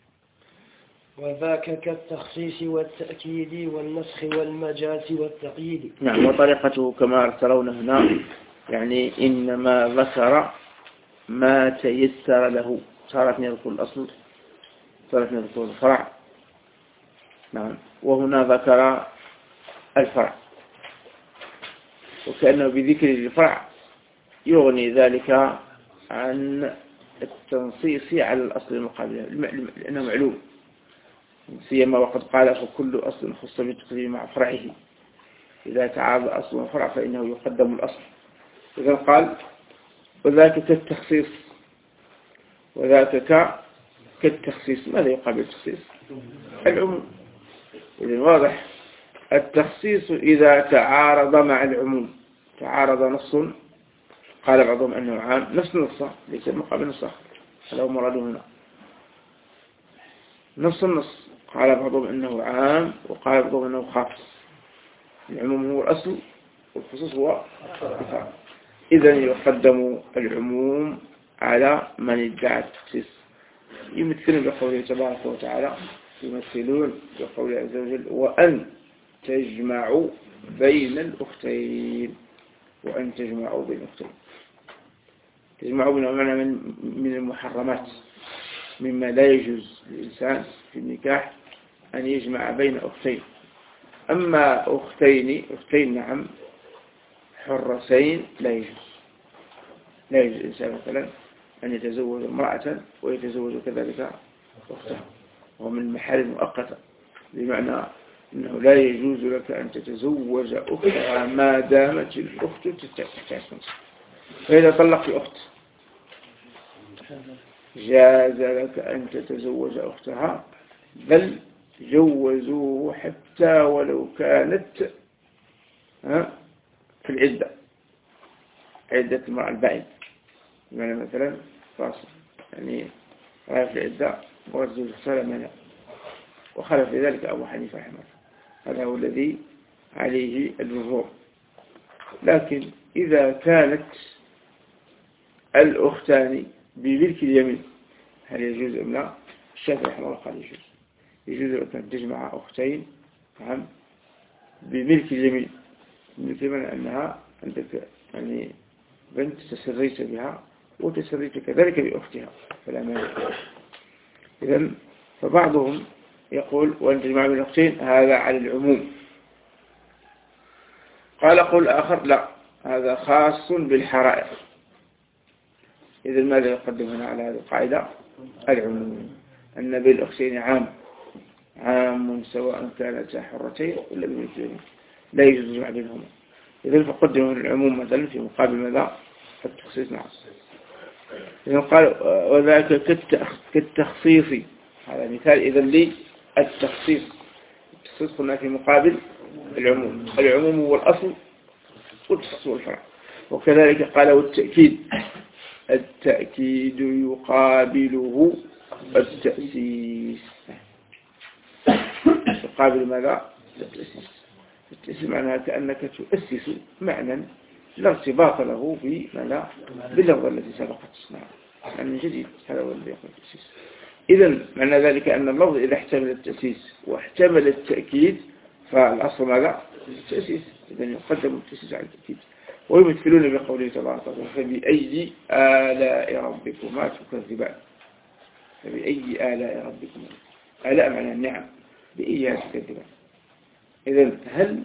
وذاك كالتخصيص والتأكيد والنسخ والمجاز والتقييد. نعم. وطريقته كما ترون هنا يعني إنما ذكر ما تيسر له، صارت يذكر الأصل، صارت يذكر الفرع. نعم. وهنا ذكر الفرع، وكأنه بذكر الفرع يغني ذلك عن التنصيص على الأصل المقابل لأنه معلوم، سيما وقد قال فكل أصل خص بالتقديم مع فرعه، إذا تعارض أصل وفرع فإنه يقدم الأصل. إذا قال وذاك كالتخصيص، وذاك كالتخصيص، ماذا يقابل التخصيص؟ العموم. إذن واضح التخصيص إذا تعارض مع العموم، تعارض نص قال بعضهم أنه عام، نفس النص ليس مقابل نص، هذا هو مراده هنا، نفس النص قال بعضهم أنه عام وقال بعضهم أنه خاص. العموم هو الأصل والخصوص هو الفرع. إذن يقدم العموم على من ادعى التخصيص. يمثلون بقوله تبارك وتعالى، يمثلون بقوله عز وجل وأن تجمعوا بين الأختين، وأن تجمعوا بين الأختين. تجمعوا بين من المحرمات، مما لا يجوز للإنسان في النكاح أن يجمع بين أختين. أما أختين نعم حرسين لا يجوز. لا يجوز الإنسان مثلا أن يتزوج امرأة ويتزوج كذلك أختها، ومن المحارم مؤقتة، بمعنى أنه لا يجوز لك أن تتزوج أختها ما دامت الأخت تتعسن. فإذا طلقت أخت جاز لك أن تتزوج أختها، بل جوزوه حتى ولو كانت في العدة، عدة المرأة البائن، بمعنى مثلا فاصل يعني رايح في العدة وتزوج أختها منها، وخلف ذلك أبو حنيفة رحمه الله. هذا هو الذي عليه الجمهور. لكن إذا كانت الأختان بملك اليمين هل يجوز أم لا؟ الشافعي رحمه الله قال يجوز. يجوز أن تجمع أختين نعم بملك اليمين. ملك اليمين أنها عندك يعني بنت تسريت بها وتسريت كذلك بأختها فلا مانع. إذن فبعضهم يقول وأن تجمع بين الأختين هذا على العموم. قال قول آخر لا، هذا خاص بالحرائر. إذن ماذا يقدم هنا على هذه القاعدة؟ العموم، أن بين الأختين عام سواء كانتا حرتين ولا بمثلين، لا يجوز الجمع بينهما. إذن فقدم العموم مثلا في مقابل ماذا؟ التخصيص. نعم. إذن قال وذاك كالتخصيص، هذا مثال إذن للتخصيص. التخصيص قلنا في مقابل العموم. العموم هو الأصل والتخصيص هو الفرع. وكذلك قال والتأكيد، التأكيد يقابله التأسيس. يقابل ماذا؟ التأسيس. التأسيس معناها كأنك تؤسس معنى لا ارتباط له باللفظة التي سبقت. معنى جديد، هذا هو الذي يقول التأسيس. إذن معنى ذلك أن اللفظ إذا احتمل التأسيس واحتمل التأكيد فالأصل ماذا؟ التأسيس. إذن يقدم التأسيس على التأكيد. ويمثلون بقوله تبارك وتعالى فبأي آلاء ربكما تكذبان. فبأي آلاء ربكما، آلاء معنى النعم، بأيها تكذبان. إذن هل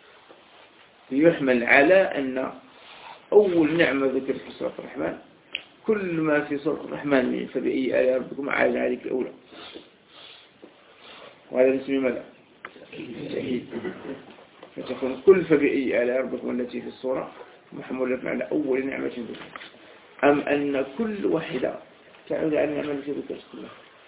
يحمل على أن أول نعمة ذكر في سورة الرحمن كل ما في سورة الرحمن فبأي آلاء ربكما عائد عليك الأولى، وهذا نسميه ماذا؟ تأكيد. فتكون كل فبأي آلاء ربكما التي في السورة محمولة على أول نعمة ذكر، أم أن كل واحدة تعود على النعمة التي ذكرت كلها؟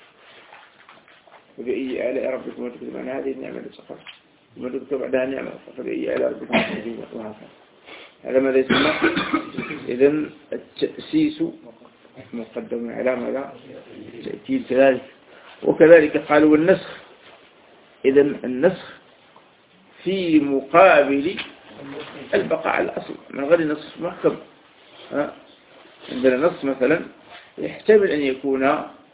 فبأي آلاء ربكما تكذبان، هذه النعمة التي سقطت ثم تذكر بعدها نعمة فبأي آلاء ربكما تكذبان، وهكذا. هذا ماذا يسمى؟ إذن التأسيس مقدم على ماذا؟ تأكيد كذلك. وكذلك قالوا النسخ، إذن النسخ في مقابل البقاء على الأصل من غير نسخ محكم. عندنا نص مثلا يحتمل أن يكون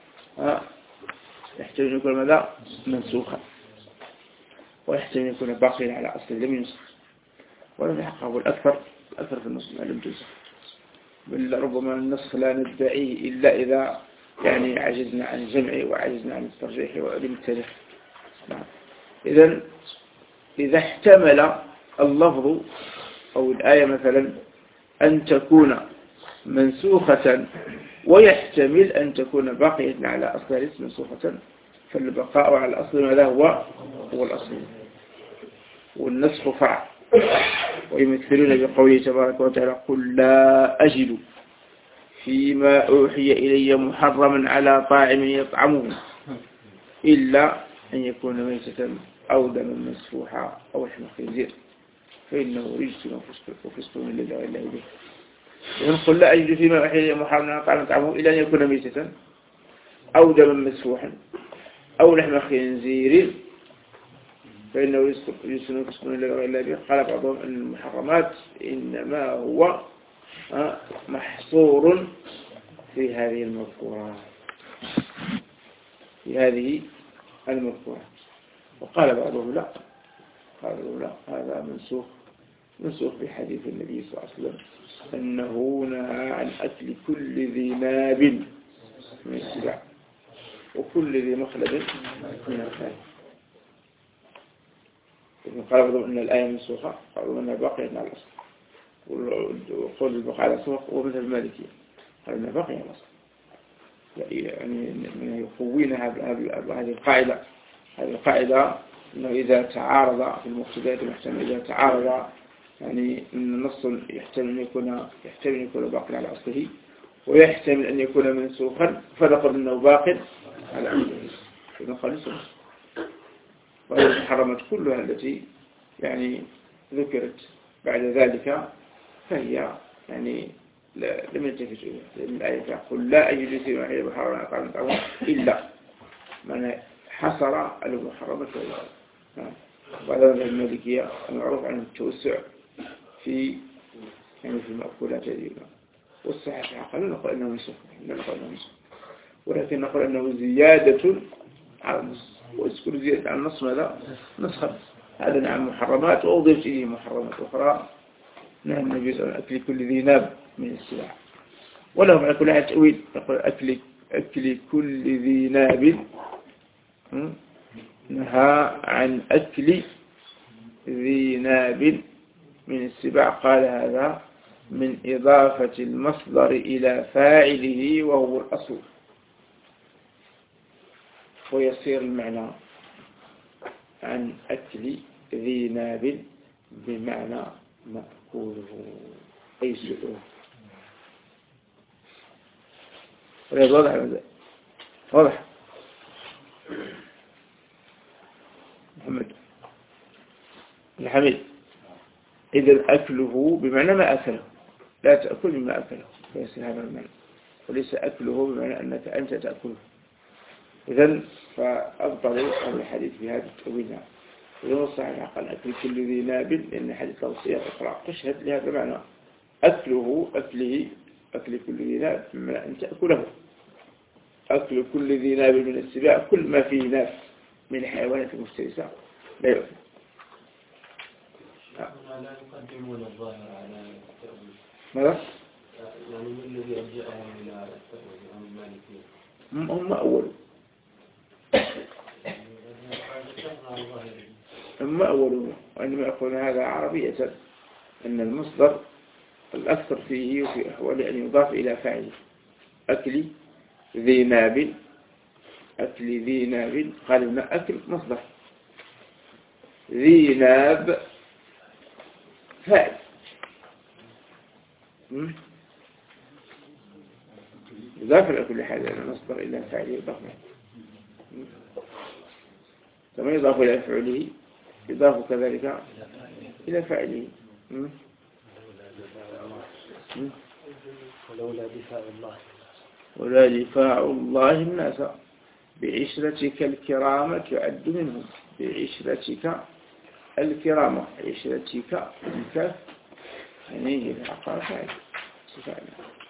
ماذا؟ منسوخا، ويحتمل أن يكون باقيا على أصل لم ينسخ ولم يحققه الأكثر في النص ما لم تنسخ. بل ربما النسخ لا ندعيه إلا إذا يعني عجزنا عن الجمع وعجزنا عن الترجيح وعلم التاريخ. إذا احتمل اللفظ أو الآية مثلا أن تكون منسوخة ويحتمل أن تكون باقية على أصلها ليست منسوخة، فالبقاء على الأصل ماذا هو الأصل. والنسخ فرع. ويمثلون بقوله تبارك وتعالى قل لا أجد فيما أوحي إلي محرما على طاعم يطعمه إلا أن يكون ميتة أو دما مسفوحا أو لحم خنزير فإنه رجس وفسق من الذي غير الله به. قل لا أجد فيما أوحي إلي محرما على طاعم يطعمه إلا أن يكون ميتة أو دما مسفوحا أو لحم خنزير فإنه رجس وفسق من الذي غير الله به. قال بعضهم أن المحرمات إنما هو محصور في هذه المذكورة. وقال بعضهم لا، هذا منسوخ بحديث النبي صلى الله عليه وسلم أنه نهى عن أكل كل ذي ناب من السباع وكل ذي مخلب من الخيل. قال بعضهم أن الآية منسوخة، قالوا أنها باقية على الأصل، وقول البقاء على الأصل ومثل المالكية قالوا أنها باقية على الأصل. يعني يقوين هذه القاعدة أنه إذا تعارض في المقتضيات المحتملة، إذا تعارض يعني أن النص يحتمل أن يكون باقي على أصله ويحتمل أن يكون منسوخا فنقول أنه باق على أصله فنقول لسه. وهي المحرمات كلها التي يعني ذكرت بعد ذلك فهي يعني لم يلتفت إليها، لأن الآية تقول لا أجد فيما أوحي إلي محرما على طاعم يطعمه إلا معنى حصر المحرمات والغير. وهذا من المالكية المعروف عن التوسع في المأكولات اليوم. والصحيح قالوا نقول أنه منسوخ، ولكن نقول أنه زيادة على النص، ويذكر زيادة على النص ماذا؟ نسخة. هذا نعم محرمات وأضيف إليه محرمات أخرى. نهى النبي صلى الله عليه وسلم أكل كل ذي ناب من السباع. ولهم على كل حال تأويل، يقول أكل كل ذي ناب، نهى عن أكل ذي ناب من السباع. قال هذا من إضافة المصدر إلى فاعله وهو الأصل، ويصير المعنى عن أكل ذي ناب بمعنى مأكوله أي سؤال. واضح محمد الحميد. إذا أكله بمعنى ما أكله، لا تأكل مما أكله فيصير هذا المعنى، وليس أكله بمعنى أنك أنت تأكله. إذن فأبطل هذا الحديث بهذا التأويل. إذن الصحيح قال أكل كل ذي ناب، لأن حديث الوصية أخرى تشهد لهذا المعنى. أكل كل ذي ناب بمعنى أن تأكله. أكل كل ذي ناب من السباع، كل ما فيه ناب من الحيوانات المفترسة لا يؤكل. لا يقدمون الظاهر على التأويل. ماذا؟ يعني من الذي أرجعهم إلى التأويل عن المالكية؟ هم أولوا. وعندما يقول هذا عربية أن المصدر الأكثر فيه وفي أحوال أن يضاف إلى فاعل. أكل ذي ناب، قال لنا أكل مصدر، ذي ناب فاعل. يضاف إلى كل حال أن المصدر إلى فاعله يضاف كما يضاف إلى فعله يضاف كذلك إلى فاعله. ولا دفاع الله الناس بعشرتك الكرامة تعد منهم. بعشرتك الكرامة، عشرتك الكاف يعني هي العقارة فاعل سفعل.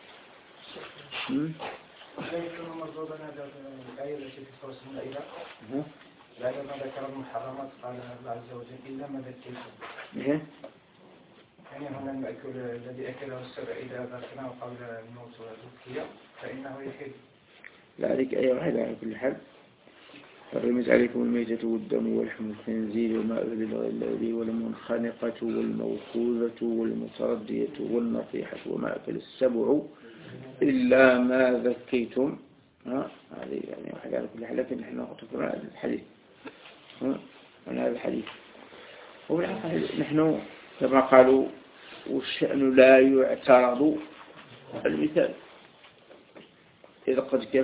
يكون مرضوضا هذا الآية التي في سورة المائدة بعدما ذكر المحرمات قال الله عز وجل إلا ما ذكيتم. يعني هنا المأكول الذي أكله السبع إذا ذكره قبل الموت والذكية فإنه يحل. لا هذيك آية واحدة على كل حال. حرمت عليكم الميتة والدم ولحم الخنزير وما أهل لغير الله والمنخنقة والموقوذة والمتردية والنطيحة وما أكل السبع إلا ما ذكيتم. هذه يعني واحدة على كل حال، لكن نحن نقطع هذا الحديث هذا الحديث. وبالحقيقة نحن كما قالوا والشأن لا يعترض المثال إذا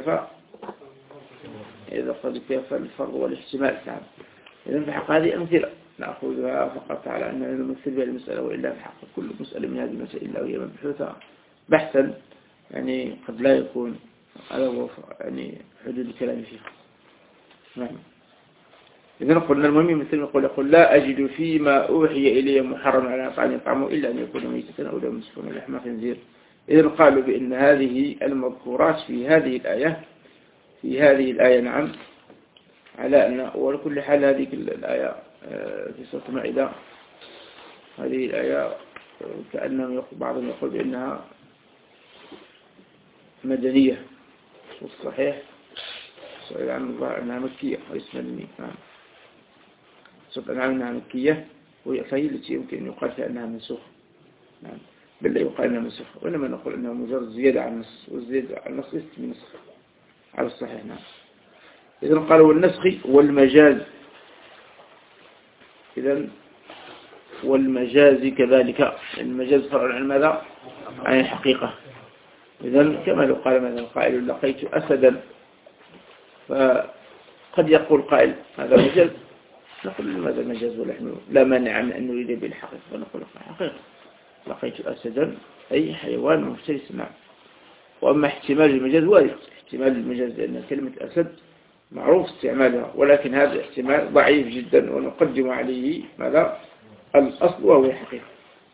قد كفى الفرض والاحتمال. نعم. إذن في حق هذه أمثلة نأخذها فقط على أننا نمثل بها المسألة، وإلا في حق كل مسألة من هذه المسائل إلا وهي مبحوثة بحثا يعني قد لا يكون على يعني حدود الكلام فيها. نعم. إذن قلنا المهم مثل ما يقول لا أجد فيما أوحي إلي محرم على طعام يطعمه إلا أن يكون ميتة أو دم مسفوحا لحم خنزير. إذن قالوا بأن هذه المذكورات في هذه الآية نعم على أن ولكل حال هذه الآية في سورة المائدة هذه الآية كأنهم بعضهم يقول بأنها مدنية، والصحيح سؤال عن الله أنها مكية واسم المي. نعم. سؤال عن أنها مكية فهي التي يمكن أن يقال فيها أنها منسوخة. نعم. بل لا يقال أنها منسوخة، وإنما نقول أنها مجرد زيادة عن النص، والزيادة عن النص ليست من نسخ على الصحيح. نعم. إذن قالوا والنسخ والمجاز. إذن والمجاز كذلك، المجاز فرع عن ماذا؟ عن الحقيقة. إذن كما لو قال مثلا قائل لقيت أسدا، فقد يقول قائل هذا مجاز، نقول لماذا المجاز ونحن لا مانع من أن نريد بالحقيقة، فنقول حقيقة لقيت أسدا أي حيوان مفترس. نعم. وأما احتمال المجاز وارد، احتمال المجاز لأن كلمة أسد معروف استعمالها، ولكن هذا احتمال ضعيف جدا ونقدم عليه ماذا؟ الأصل وهو الحقيقة.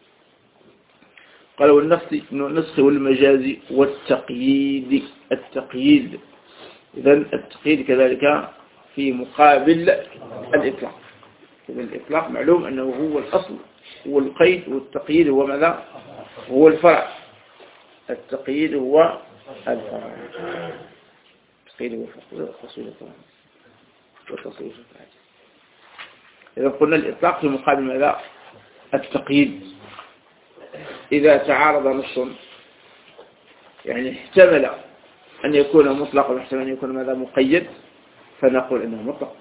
قالوا النسخ والمجاز والتقييد. التقييد إذن التقييد كذلك في مقابل الإطلاق. إذن الإطلاق معلوم أنه هو الأصل والقيد، والتقييد هو ماذا؟ هو الفرع. التقييد هو الفرع. التقييد هو الفصيل والتصريف. إذا قلنا الإطلاق في مقابل ماذا؟ التقييد. إذا تعارض نص يعني احتمل أن يكون مطلق واحتمل أن يكون ماذا؟ مقيد، فنقول إنه مطلق.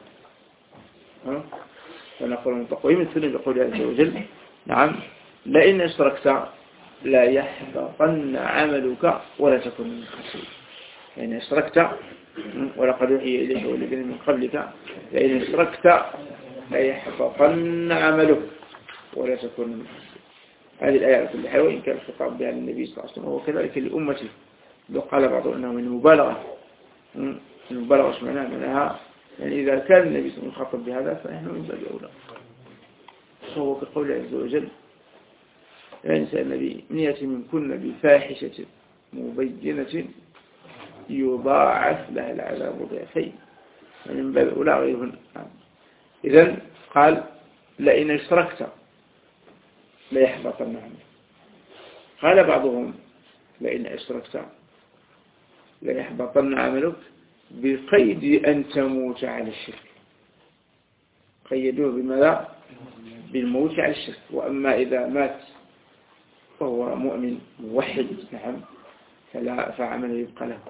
فنقول مطلق. ويمثل بقول الله عز وجل نعم لئن أشركت لا يحبطن عملك ولا تكون من الخاسرين. يعني أشركت ولقد أوحي إليك والذين من قبلك لئن أشركت لا يحبطن عملك ولا تكون من الخاسرين. هذه الآية على كل حال، وإن كان الخطاب بها للنبي صلى الله عليه وسلم وكذلك لأمته. لو قال بعضهم أنه من المبالغة ايش معناها؟ معناها يعني إذا كان النبي صلى الله عليه وسلم يخاطب بهذا فنحن من باب أولى. فهو كقول عز وجل يا نساء النبي من يأتي منكن بفاحشة مبينة يضاعف لها العذاب ضعفين، يعني من باب أولى غيرهن. إذن قال لئن اشركت لا يحبطن عملك. قال بعضهم لئن اشركت لا يحبطن عملك بقيد أن تموت على الشرك. قيدوه بماذا؟ بالموت على الشرك. وأما إذا مات وهو مؤمن موحد نعم فعمله يبقى له.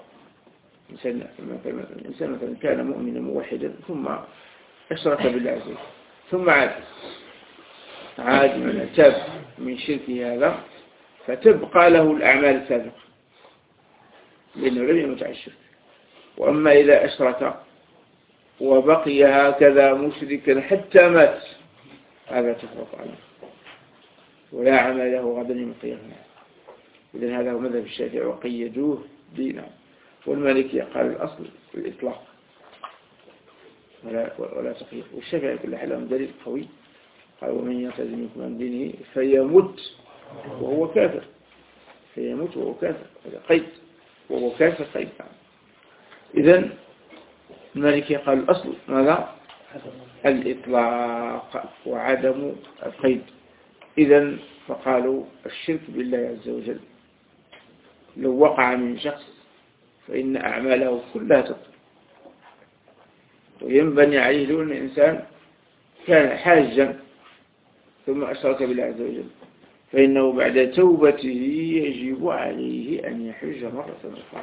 الإنسان مثلا كان مؤمنا موحدا ثم أشرك بالله عز وجل ثم عاد من تاب من شركه هذا فتبقى له الأعمال السابقة لأنه لم يمت على الشرك. وأما إذا أشرك وبقي هكذا مشركا حتى مات هذا تفرط عنه ولا عمل له غدا يوم القيامة. إذن هذا هو مذهب الشافعي وقيدوه دينا. والمالكية قال الأصل الإطلاق ولا تقييد. والشافعي كل حال لهم دليل قوي، قال ومن يرتد منكم عن دينه فيموت وهو كافر، فيموت وهو كافر، هذا قيد، وهو كافر قيد. إذن المالكية قال الأصل ماذا؟ الإطلاق وعدم القيد. إذن فقالوا الشرك بالله عز وجل لو وقع من شخص فإن أعماله كلها تبطل، وينبني عليه لو أن الإنسان كان حاجا ثم أشرك بالله عز وجل فإنه بعد توبته يجب عليه أن يحج مرة أخرى،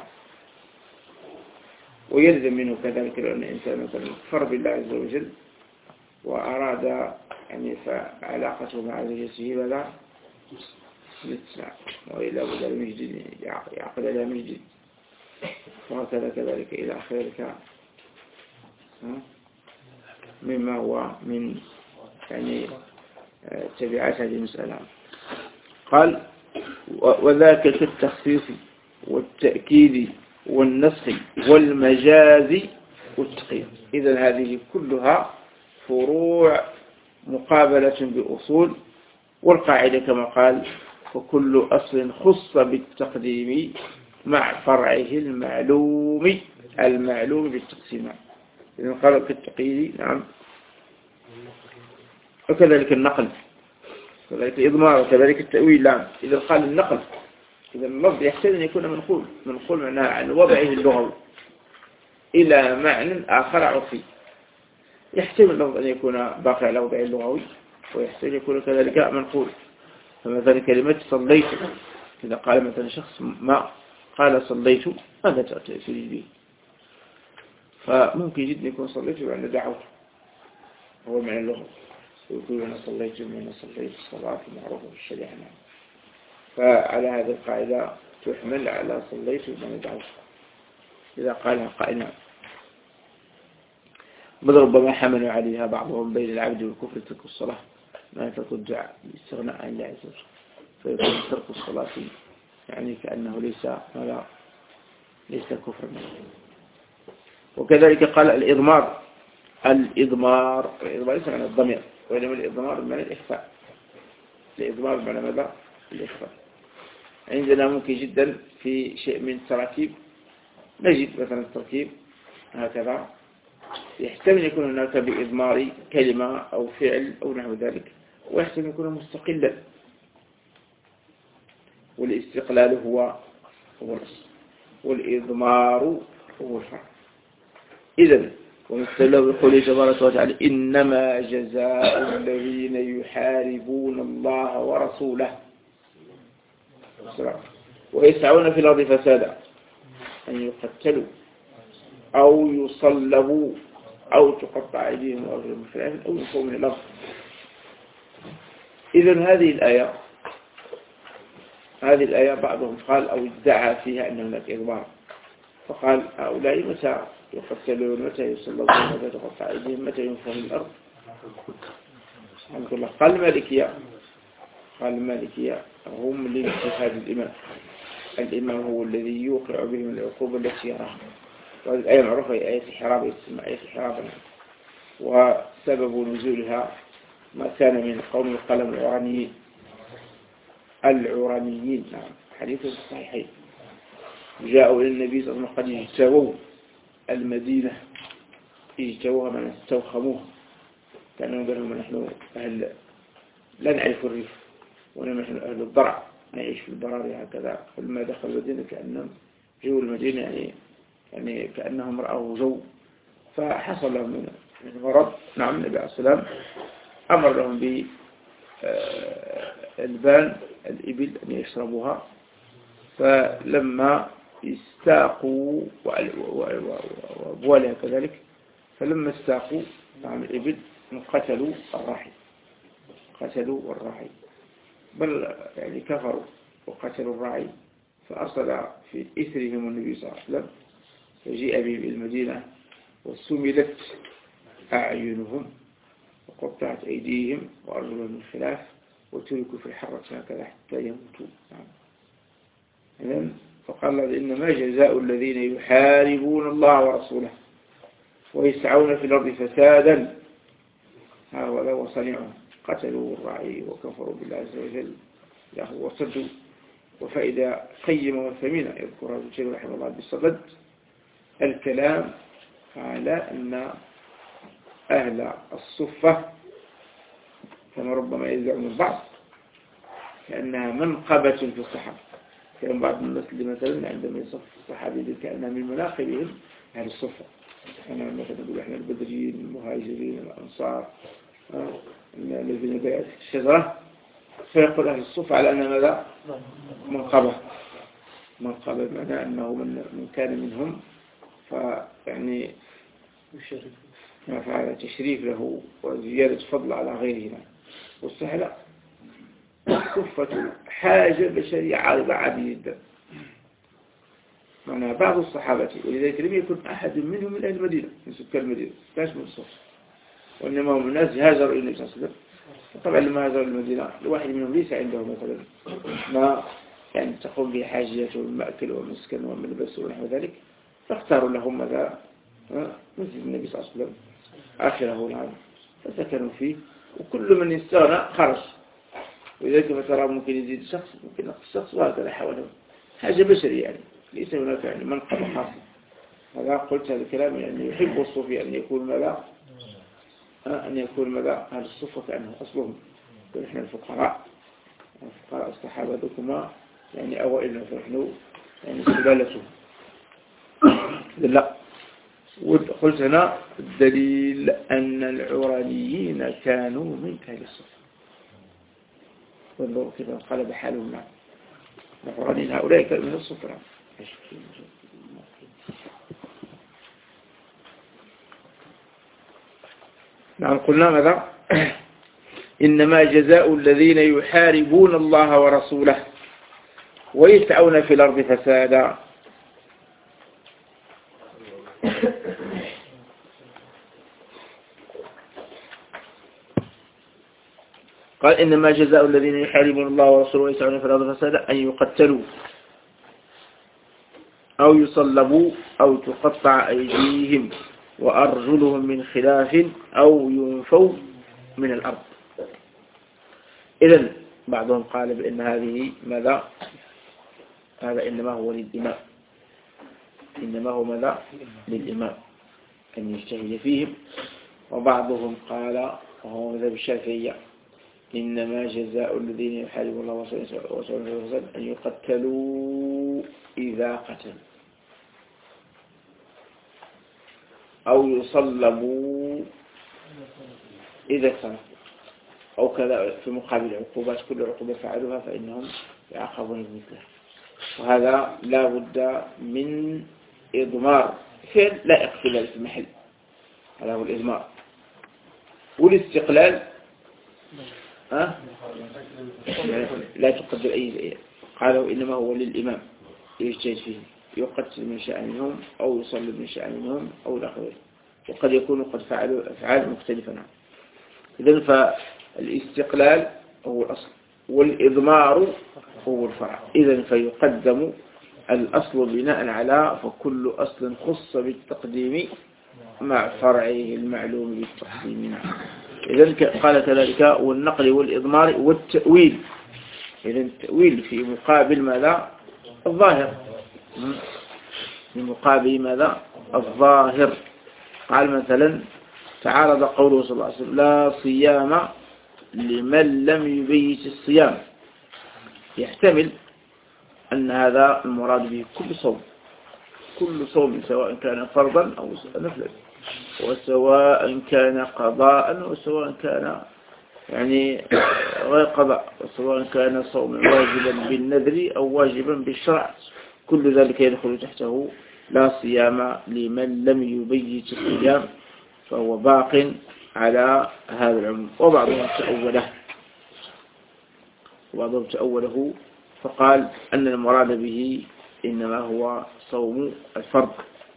ويلزم منه كذلك لأن الإنسان مثلا كفر بالله عز وجل وأراد يعني فعلاقته مع زوجته بلا نتسع وإلى بدل مجد يعقد لها مجد وهكذا كذلك إلى آخرك مما هو من يعني تبعات هذه المسألة. قال وذاك في التخصيص والتأكيد والنسخ والمجاز والتقييد. إذن هذه كلها فروع مقابلة بأصول، والقاعدة كما قال فكل أصل خص بالتقديم مع فرعه المعلوم بالتقسيم. إذن قال في التقييد نعم، وكذلك النقل، كذلك الإضمار، وكذلك التأويل. نعم إذا قال النقل، إذا اللفظ يحتاج أن يكون منقول معناها عن وضعه اللغوي إلى معنى آخر عرفي. يحتمل اللفظ أن يكون باقي على وضعه اللغوي، ويحتاج يكون كذلك منقول. فمثلا كلمة صليت، إذا قال مثلا شخص ما قال صليت ماذا تأتي به؟ فممكن جدا يكون صليت بأن دعوت، هو معنى اللغة، ويقول أنا صليت من صليت الصلاة المعروفة في الشريعة. فعلى هذه القاعدة تحمل على صليت من دعوت إذا قالها قائلا. بل ربما حملوا عليها بعضهم بين العبد والكفر ترك الصلاة ما ترك الدعاء باستغناء عن الله عز وجل، فيكون ترك الصلاة يعني كأنه ليس كفرا. وكذلك قال الإضمار ليس معنى الضمير، وإنما الإضمار بمعنى الإخفاء. الإضمار بمعنى ماذا؟ الإخفاء. عندنا ممكن جدا في شيء من التراكيب نجد مثلا التركيب هكذا يحتمل يكون هناك بإضمار كلمة أو فعل أو نحو ذلك، ويحتمل يكون مستقلا، والاستقلال هو الأصل والإضمار هو الفرع. إذن ومثل له يقول تبارك وتعالى إنما جزاء الذين يحاربون الله ورسوله ويسعون في الأرض فسادا أن يقتلوا أو يصلبوا أو تقطع أيديهم وأرجلهم من خلاف أو ينفوا من الأرض. إذن هذه الآية بعضهم قال أو ادعى فيها أن هناك إضمار، فقال هؤلاء متى يقتلون، متى يصلبون، متى تقطع أيديهم، متى ينفوا من الأرض. الحمد لله. قال المالكية هم لاجتهاد الإمام هو الذي يوقع بهم العقوبة التي يراها. وهذه الآية معروفة هي آية الحراب، يسمى آية الحراب. وسبب نزولها ما كان من قوم القلم العرانيين. نعم حديث الصحيحين جاءوا إلى النبي صلى الله عليه وسلم قد اجتووا المدينة، اجتووها من استوخموها، كانوا قالوا نحن أهل لا نعرف الريف ونحن أهل الضرع نعيش في البراري هكذا. فلما دخلوا المدينة كأنهم جو المدينة يعني كأنهم رأوا جو، فحصل لهم من مرض. نعم النبي عليه السلام أمر لهم بالبان الإبل أن يشربوها، فلما استاقوا وأبوالها كذلك، فلما استاقوا نعم الإبل قتلوا الراعي، بل يعني كفروا وقتلوا الراعي. فأرسل في إثرهم النبي صلى الله عليه وسلم، فجيء بهم إلى المدينة وسملت أعينهم وقطعت أيديهم وأرجلهم من خلاف وتركوا في الحرة هكذا حتى يموتوا. فقال إنما جزاء الذين يحاربون الله ورسوله ويسعون في الأرض فسادا هذا هو صنيعهم قتلوا الراعي وكفروا بالله عز وجل وصدوا. وفائدة قيمة وثمينة يذكرها ابن تيمية رحمه الله بالصدد الكلام على أن أهل الصفة كما ربما يزعم البعض كأنها منقبة في الصحابة. كان بعض الناس اللي مثلا عندما يصف الصحابي كأنها من مناقبهم أهل الصفة. أنا مثلا نقول إحنا البدريين المهاجرين الأنصار الذين بايعوا في الشجرة فيقول أهل الصفة على أن ماذا منقبة بمعنى أنه من كان منهم فيعني فعل تشريف له وزيادة فضل على غيرهما. والصحيح لا، الصفة حاجة بشرية عارضة عادية جدا معنى بعض الصحابة ولذلك لم يكن أحد منهم من أهل المدينة من سكان المدينة كاش من الصفة وإنما هم الناس هاجروا إلى النبي صلى الله عليه وسلم. طبعا لما هاجروا المدينة الواحد منهم ليس عنده مثلا ما يعني تقوم به حاجيته المأكل والمسكن والملبس ونحو ذلك فاختاروا لهم ماذا مسجد النبي صلى الله عليه وسلم آخره العام فسكنوا فيه وكل من يستغنى خرج. ولذلك مثلا ممكن يزيد شخص ممكن نقص شخص وهكذا حوله حاجة بشرية يعني ليس هناك يعني منقبة خاصة. هذا قلت هذا الكلام يعني يحب الصوفي أن يكون ماذا أهل الصفة كأنه أصلهم ونحن الفقراء الصحابة ذكما يعني أوائلنا فنحن يعني سلالتهم. لا قلت هنا الدليل أن العرانيين كانوا من أهل الصفة وانظروا كيف انقلب حالهم معه. العرانيين هؤلاء كانوا من الصفة. نعم قلنا ماذا إنما جزاء الذين يحاربون الله ورسوله ويسعون في الأرض فسادا. قال إنما جزاء الذين يحاربون الله ورسوله ويسعون في الأرض فسادا أن يقتلوا أو يصلبوا أو تقطع أيديهم وأرجلهم من خلاف أو ينفوا من الأرض. إذن بعضهم قال بأن هذه ماذا هذا إنما هو للإمام إنما هو ماذا للإمام أن يجتهد فيهم. وبعضهم قال وهو مذهب الشافعية إنما جزاء الذين يحاربون الله ورسوله أن يقتلوا إذا قتلوا أو يصلبوا إذا سرقوا أو كذا في مقابل العقوبات كل عقوبة فعلوها فإنهم يعاقبون بمثلها. وهذا لا بد من إضمار فعل لائق في ذلك المحل. هذا هو الإضمار. والاستقلال لا تقدر أي قالوا إنما هو للإمام يجتهد فيه يقتل من شاء منهم أو يصلب من شاء منهم أو الآخرين وقد يكونوا قد فعلوا أفعال مختلفة عنه. إذن فالاستقلال هو الأصل والإضمار هو الفرع. إذن فيقدم الأصل بناء على فكل أصل خص بالتقديم مع فرعه المعلوم بالتقديم. إذن قال كذلك والنقل والإضمار والتأويل. إذن التأويل في مقابل ماذا الظاهر في مقابل ماذا الظاهر. قال مثلا تعارض قوله صلى الله عليه وسلم لا صيام لمن لم يبيت الصيام. يحتمل أن هذا المراد به كل صوم سواء كان فرضا أو نفلا وسواء كان قضاء وسواء كان يعني غير قضاء وسواء كان صوم واجبا بالنذر أو واجبا بالشرع كل ذلك يدخل تحته لا صيام لمن لم يبيت الصيام فهو باق على هذا العموم. وبعضهم تأوله فقال أن المراد به إنما هو صوم الفرض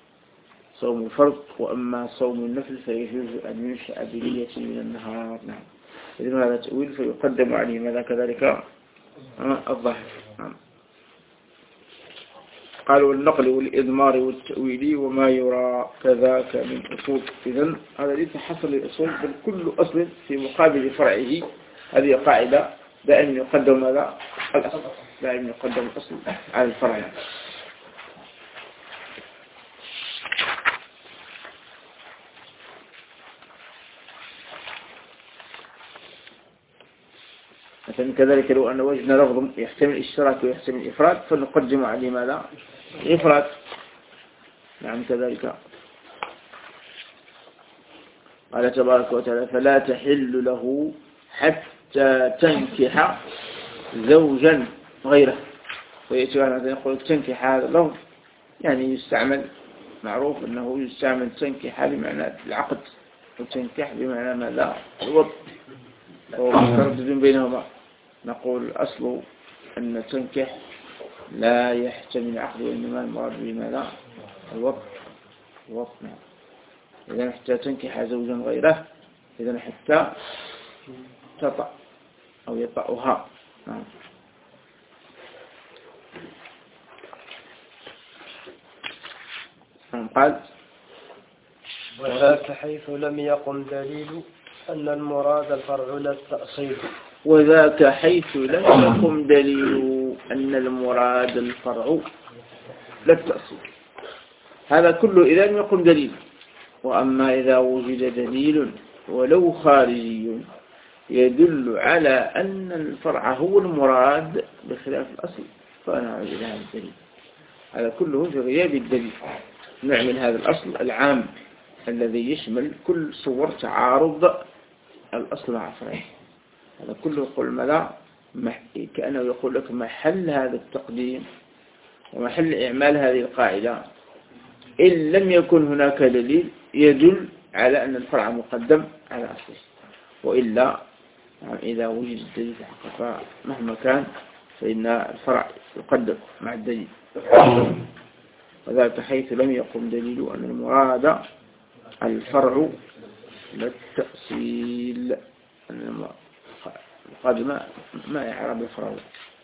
وأما صوم النفل فيجوز أن ينشأ بنية من النهار. نعم إذن هذا تأويل فيقدم عليه ماذا كذلك الظاهر. نعم قال والنقل والإضمار والتأويل وما يرى كذاك من أصول. إذن هذا ليس حصر للأصول، بل كل أصل في مقابل فرعه. هذه قاعدة دائما يقدم ماذا؟ الأصل، دائما يقدم الأصل على الفرع. مثلا كذلك لو أن وجدنا لفظ يحتمل الاشتراك ويحتمل الإفراد فنقدم عليه ماذا؟ الإفراد. نعم كذلك قال تبارك وتعالى فلا تحل له حتى تنكح زوجا غيره. ويأتي مثلا يقول تنكح، هذا اللفظ يعني يستعمل، معروف أنه يستعمل تنكح بمعنى العقد، وتنكح بمعنى ماذا؟ الوضع. ومتردد بينهما. نقول الأصل أن تنكح لا يحتمل عقد، وإنما المراد بماذا؟ الوضع. إذا حتى تنكح زوجا غيره، إذا حتى تطأ أو يطأها. قال وذاك حيث لم يقم دليل أن المراد الفرع لا التأصيل. وذاك حيث لم يقم دليل أن المراد الفرع لا التأصيل. هذا كله إذا لم يقم دليل. وأما إذا وجد دليل ولو خارجي يدل على أن الفرع هو المراد بخلاف الأصل فنعود إلى هذا الدليل. هذا كله في غياب الدليل. نعمل هذا الأصل العام الذي يشمل كل صور تعارض الأصل مع فرعه. هذا كله يقول ماذا؟ كأنه يقول لك محل هذا التقديم ومحل إعمال هذه القاعدة إن لم يكن هناك دليل يدل على أن الفرع مقدم على أصله، وإلا إذا وجد الدليل فمهما كان فإن الفرع يقدم مع الدليل. وذلك حيث لم يقم دليل أن المراد الفرع لا التأصيل. القادم ما يعرب الفرع.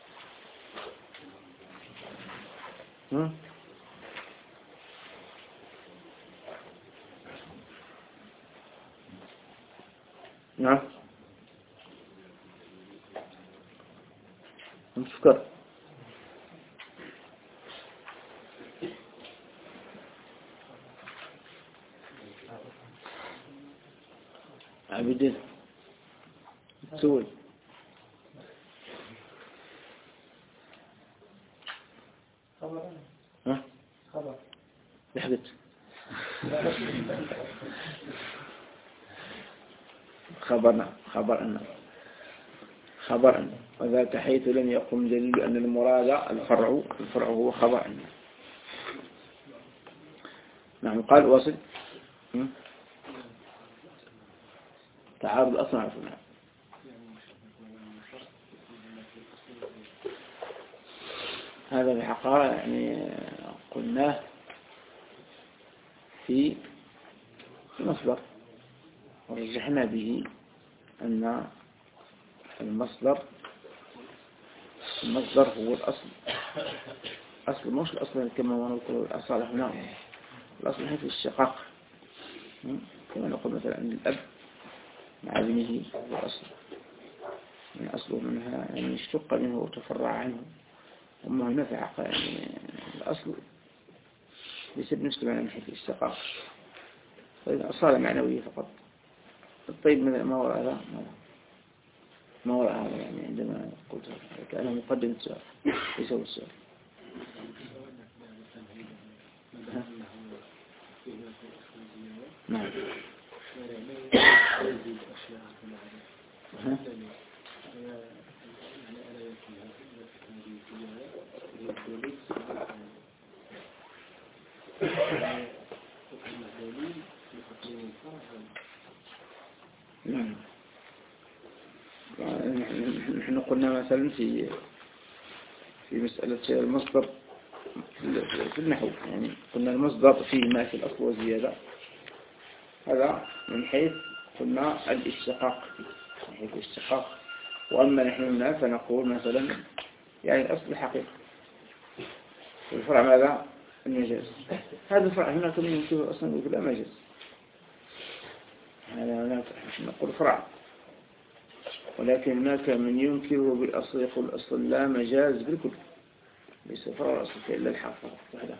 نعم نفكر. عبدين تسوي ها خبر لحقت خبرنا. وذاك حيث لم يقم دليل أن المراد الفرع هو خبرنا. نعم قال واصل تعارض أصلا عفوا. هذا بحقها يعني قلناه في المصدر ورجحنا به أن المصدر هو الأصل. أصل مش الأصل كما نقول الأصل هنا، الأصل هي في الشقاق. كما نقول مثلا أن الأب مع ابنه هو أصل، يعني أصله منها يعني اشتق منه وتفرع عنه. أما هنا في حق يعني الأصل ليس بالنسبة لنا من حيث الاشتقاق، فإذا أصالة معنوية فقط. الطيب ما وراء هذا ما وراء هذا يعني عندما قلت كأنه مقدم السؤال ليس هو السؤال. نعم نحن قلنا مثلا في مسألة المصدر في النحو، يعني قلنا المصدر فيه ما في الأصل وزيادة. هذا من حيث قلنا الاشتقاق، من حيث الاشتقاق. وأما نحن هنا فنقول مثلا يعني الأصل الحقيقة، والفرع ماذا؟ المجاز. هذا الفرع هناك من يمكنه أصلا يقول لا مجاز، هذا هناك نقول فرع، ولكن هناك من ينكره بالأصل يقول الأصل لا مجاز بالكل، ليس فرع الأصل إلا الحافظ وحده.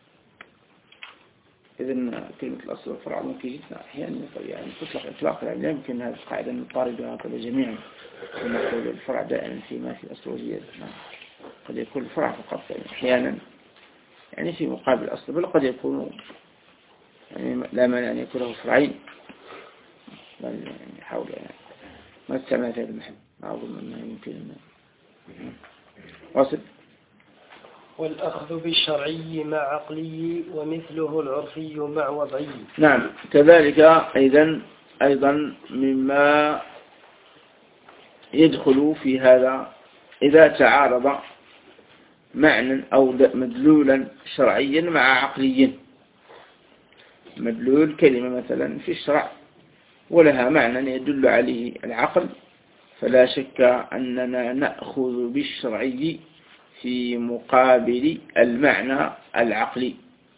إذن كلمة الأصل والفرع ممكن جدا أحيانا يعني تطلق إطلاقا، يعني لا يمكن هذه القاعدة نطاردها هكذا جميعا ونقول الفرع دائما فيما في الأصل وزيادة. قد يكون الفرع فقط يعني أحيانا يعني في مقابل الأصل، بل قد يكون يعني لا مانع أن يكون له فرعين، بل يعني حول يعني ما تسمى في هذا المحل، ما أظن أنه يمكن واصل. والأخذ بالشرعي مع عقلي ومثله العرفي مع وضعي. نعم، كذلك أيضا مما يدخل في هذا إذا تعارض معنى أو مدلولا شرعيا مع عقلي. مدلول كلمة مثلا في الشرع ولها معنى يدل عليه العقل، فلا شك أننا نأخذ بالشرعي في مقابل المعنى العقلي،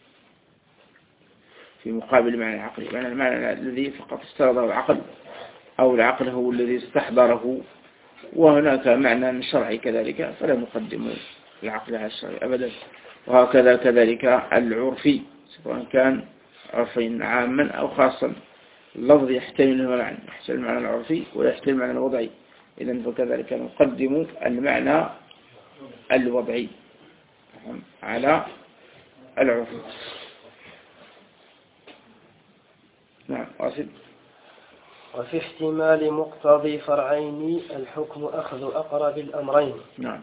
في مقابل المعنى العقلي، يعني المعنى الذي فقط استرده العقل أو العقل هو الذي استحضره، وهناك معنى شرعي كذلك، فلا نقدم العقل على الشرعي أبدا. وهكذا كذلك العرفي، سواء كان عرفا عاما أو خاصا، اللفظ يحتمل المعنى العرفي ويحتمل المعنى الوضعي، إذن فكذلك نقدم المعنى الوضعي على العرفي. نعم واصل. وفي احتمال مقتضي فرعين الحكم أخذ أقرب الأمرين. نعم،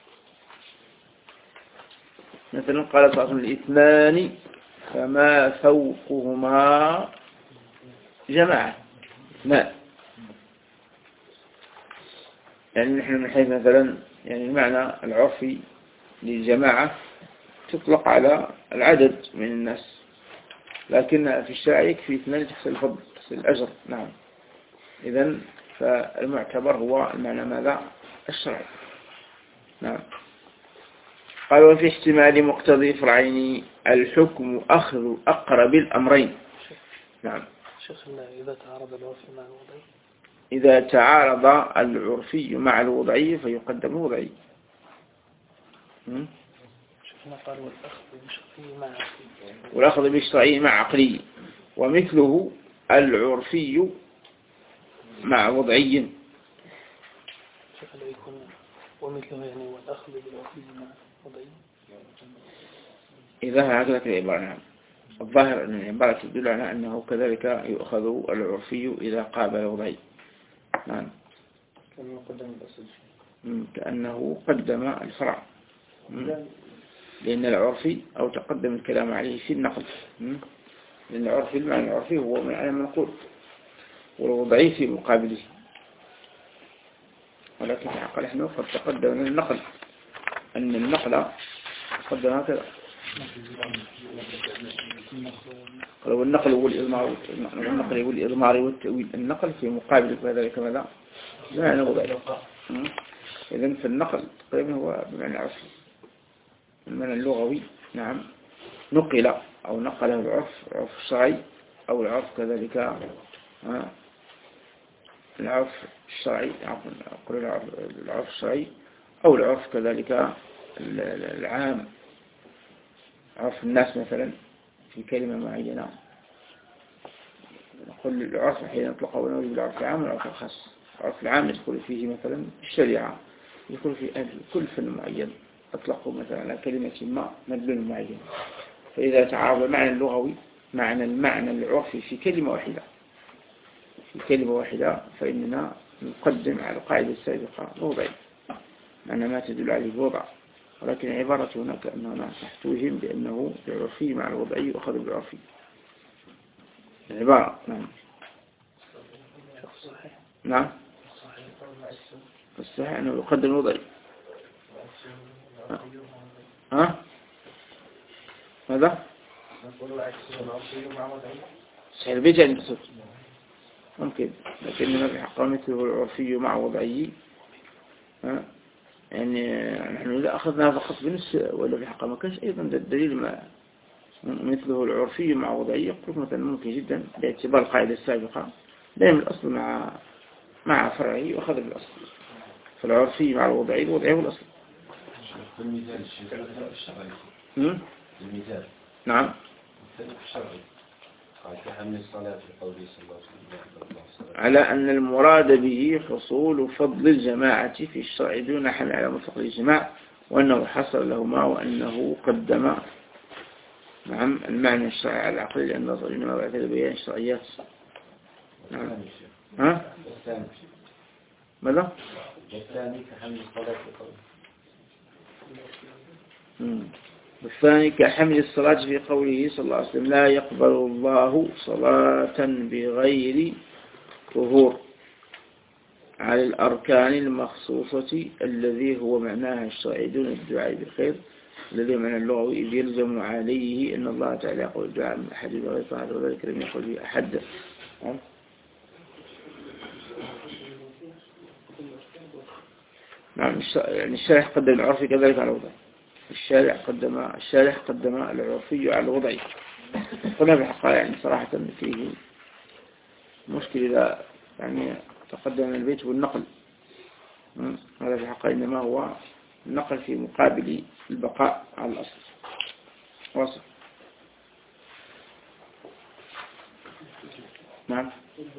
مثلا قال صلى الله عليه وسلم الاثنان فما فوقهما جماعة، اثنان، يعني نحن من حيث مثلا يعني المعنى العرفي للجماعة تطلق على العدد من الناس، لكن في الشرع يكفي اثنان تحصل الفضل تحصل الأجر. نعم، إذن فالمعتبر هو المعنى ماذا؟ الشرعي. نعم. قال وفي احتمال مقتضي فرعين الحكم أخذ أقرب الأمرين. نعم. إذا تعارض العرفي مع الوضعي، إذا تعارض العرفي مع الوضعي فيقدم الوضعي. شفنا قال والأخذ بالشرعي مع عقلي ومثله العرفي مع وضعي. ومثله يعني والأخذ بالعرفي مع وضعي. إذا هكذا العبارة. نعم، الظاهر أن العبارة تدل على أنه كذلك يؤخذ العرفي إذا قابل وضعي. نعم، كأنه قدم الفرع، لأن العرفي أو تقدم الكلام عليه في النقل، لأن العرفي المعنى العرفي هو معنى منقول والوضعي في مقابله، ولكن حق نحن قد تقدم النقل أن النقل تقدم هكذا، والنقل والإضمار والتأويل، النقل في مقابل ذلك ماذا؟ معنى وضعي. إذن في النقل تقريبا هو بمعنى العرفي، المعنى اللغوي. نعم، نقل أو نقله العرف الشرعي أو العرف كذلك العرف الشرعي، العرف الشرعي أو العرف كذلك العام، عرف الناس مثلا في كلمة معينة. نقول العرف حين يطلق ونوجد العرف العام والعرف الخاص. العرف العام يدخل فيه مثلا الشريعة، يدخل في كل فن معين أطلقوا مثلا على كلمة ما مدلول معين، فإذا تعارض المعنى اللغوي مع المعنى العرفي في كلمة واحدة فإننا نقدم على القاعدة السابقة الوضعي، معنى ما تدل عليه الوضع، ولكن عبارة هناك أننا تحتوهم بأنه العرفي مع الوضعي وأخذ بالعرفي العبارة. نعم. نعم، الصحيح أنه يقدم الوضعي. ماذا؟ صحيح البيت يعني بصوت ممكن، لكن ما في حق مثله العرفي مع وضعي يعني نحن إذا أخذنا فقط بنفس ولا بحق ما كانش أيضا الدليل ما مثله العرفي مع وضعي يقول مثلا ممكن جدا باعتبار القاعدة السابقة دائما الأصل مع فرعه وأخذ بالأصل، فالعرفي مع الوضعي الوضعي هو الأصل. المثال الشرعي المثال نعم الشرعي كحمل الصلاة في قوله صلى الله عليه وسلم على أن المراد به حصول فضل الجماعة في الشرع دون حمل على مطلق الإجماع، وأنه حصل لهما وأنه قدم نعم المعنى الشرعي على العقل لأن النظر إنما بعد بيان الشرعيات. نعم. ها؟ ماذا؟ والثاني كحمل الصلاة في قوله والثاني كحمل الصلاة في قوله صلى الله عليه وسلم لا يقبل الله صلاة بغير طهور على الأركان المخصوصة الذي هو معناها الشرعي دون الدعاء بالخير الذي معنى اللغوي إذ يلزم عليه أن الله تعالى يقول الدعاء من أحد بغير طهور وذلك لم يقل به أحد. نعم يعني الشارح قدم العرفي كذلك على الوضع، الشارح قدم العرفي على الوضع. قلنا بالحقيقة يعني صراحة فيه مشكلة إذا يعني تقدم البيت والنقل، هذا بالحقيقة إنما هو النقل في مقابل البقاء على الأصل. واصل. نعم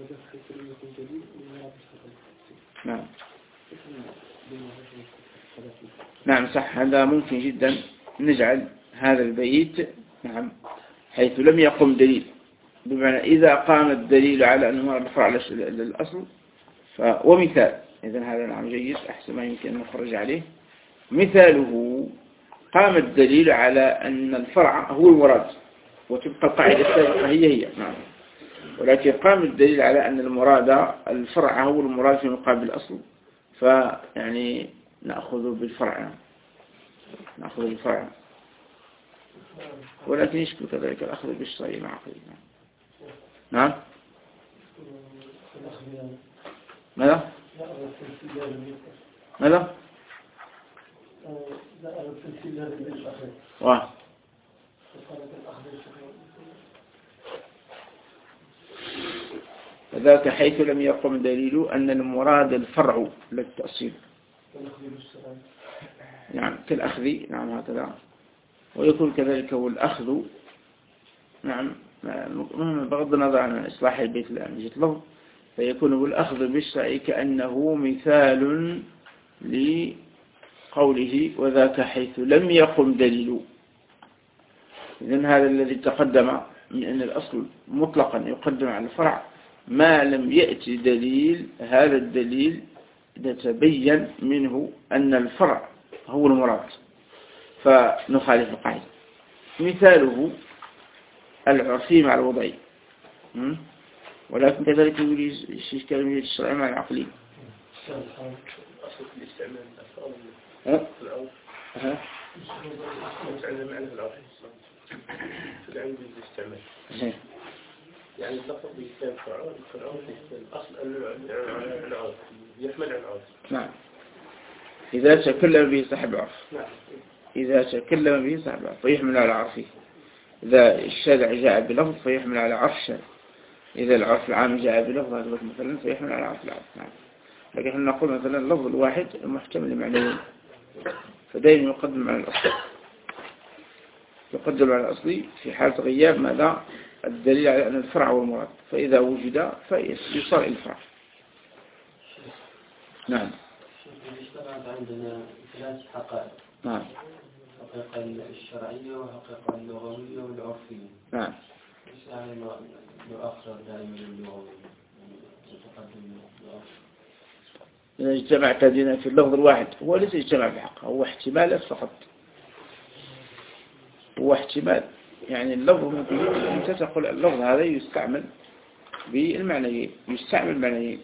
نعم نعم صح، هذا ممكن جدا نجعل هذا البيت نعم حيث لم يقم دليل، بمعنى إذا قام الدليل على أنه رفع على الأصل ومثال، إذن هذا نعم جيد أحسن ما يمكن أن نخرج عليه. مثاله قام الدليل على أن الفرع هو المراد وتبقى القاعدة السابقة هي نعم، ولكن قام الدليل على أن المراد الفرع هو المراد في مقابل الأصل، فيعني نأخذ بالفرع ولكن يشكل كذلك الأخذ بالشرعي مع عقلنا. نعم ماذا؟ فذاك حيث لم يقم دليل أن المراد الفرع للتأصيل نعم كالأخذ نعم هكذا، ويكون كذلك هو الأخذ نعم بغض النظر عن إصلاح البيت الآن جيت له، فيكون بالأخذ بالشرع كأنه مثال لقوله وذاك حيث لم يقم دليل. إذن هذا الذي تقدم من أن الأصل مطلقا يقدم على الفرع ما لم يأتي دليل، هذا الدليل يتبين منه أن الفرع هو المراد فنخالف القاعدة. مثاله العرفي مع الوضعي، ولكن كذلك يولي كلمة الشرعي مع العقلي. أصل الاستعمال الأفعال معنى في العرف في العلم بالاستعمال يعني اللفظ بيستعمل فرعون الأصل العرف يحمل العرف. نعم إذا تكلم به صاحب عرف، إذا تكلم به صاحب عرف فيحمل على عرفه، إذا الشارع جاء بلفظ فيحمل على عرف الشارع، إذا العرف العام جاء بلفظ مثلا فيحمل على عرف العام. نعم. لكن احنا نقول مثلا اللفظ الواحد محتمل لمعنيين، فدائما يقدم على الأصل، يقدم على الأصل في حالة غياب ماذا؟ الدليل على أن الفرع هو المراد، فإذا وجد فيصار إلى الفرع. نعم. عندنا ثلاث حقائق. نعم. الحقيقة الشرعية والحقيقة اللغوية والعرفية. نعم. يعني يؤخر دائما اللغوي يتقدم العرف. إذا اجتمعت هذين في اللفظ الواحد هو ليس اجتماع بحق، هو احتمالات فقط، هو احتمال. يعني اللفظ ممكن أنت تقول اللفظ هذا يستعمل بالمعنيين، يستعمل معنيين،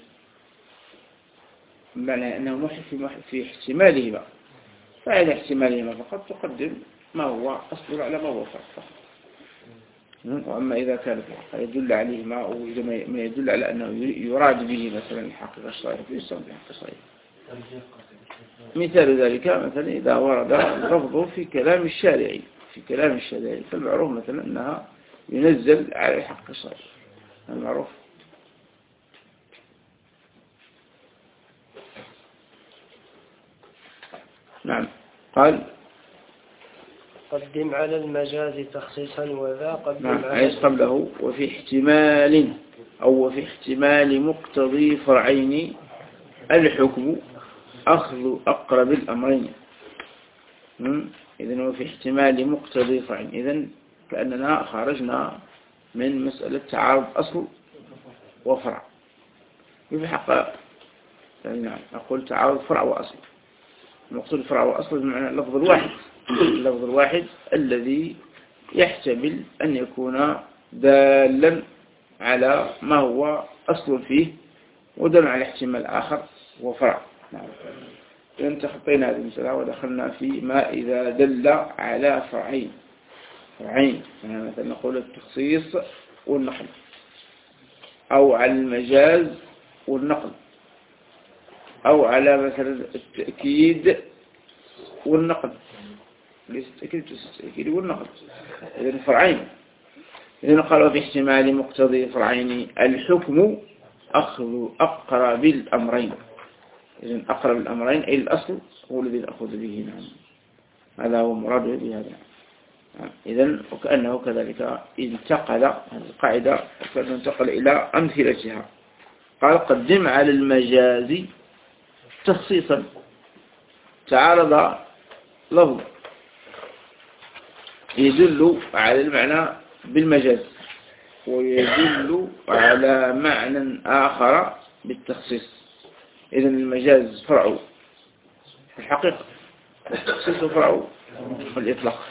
بمعنى أنه في احتمالهما، فعلى احتمالهما فقط تقدم ما هو أصل على ما هو فرق. وأما إذا كان يدل عليه ما يدل على أنه يراد به مثلا الحقيقة الشرعية فيستعمل الحقيقة الشرعية. مثال ذلك مثلا إذا ورد لفظه في كلام الشارع فالمعروف مثلا أنها ينزل على الحق الشرعي المعروف. نعم. قال قدم على المجاز تخصيصا وذا قدم نعم. على عايز قبله وفي احتمال مقتضي فرعين الحكم أخذ أقرب الأمرين. إذن وفي احتمال مقتضي فرعين، إذن كأننا خرجنا من مسألة تعارض أصل وفرع. في حق يعني أقول تعارض فرع وأصل، المقصود فرع وأصل بمعنى اللفظ الواحد الذي يحتمل أن يكون دالا على ما هو أصل فيه ودل على احتمال آخر وفرع. نعم. إذن تخطينا هذه المسألة ودخلنا في ما إذا دل على فرعين يعني مثلا نقول التخصيص والنقل، أو على المجاز والنقل، أو على مثلا التأكيد والنقل، ليس التأكيد والنقل، إذن فرعين. إذن قالوا في احتمال مقتضي فرعين الحكم أخذ أقرب الأمرين. إذن أقرب الأمرين أي الأصل هو الذي نأخذ به. نعم. هذا هو مراده بهذا. إذن وكأنه كذلك انتقل هذه القاعدة وكأنه انتقل إلى أمثلتها. قال قدم على المجاز تخصيصا، تعارض لفظ يدل على المعنى بالمجاز ويدل على معنى آخر بالتخصيص. إذن المجاز فرع في الحقيقة، التخصيص فرع في الإطلاق.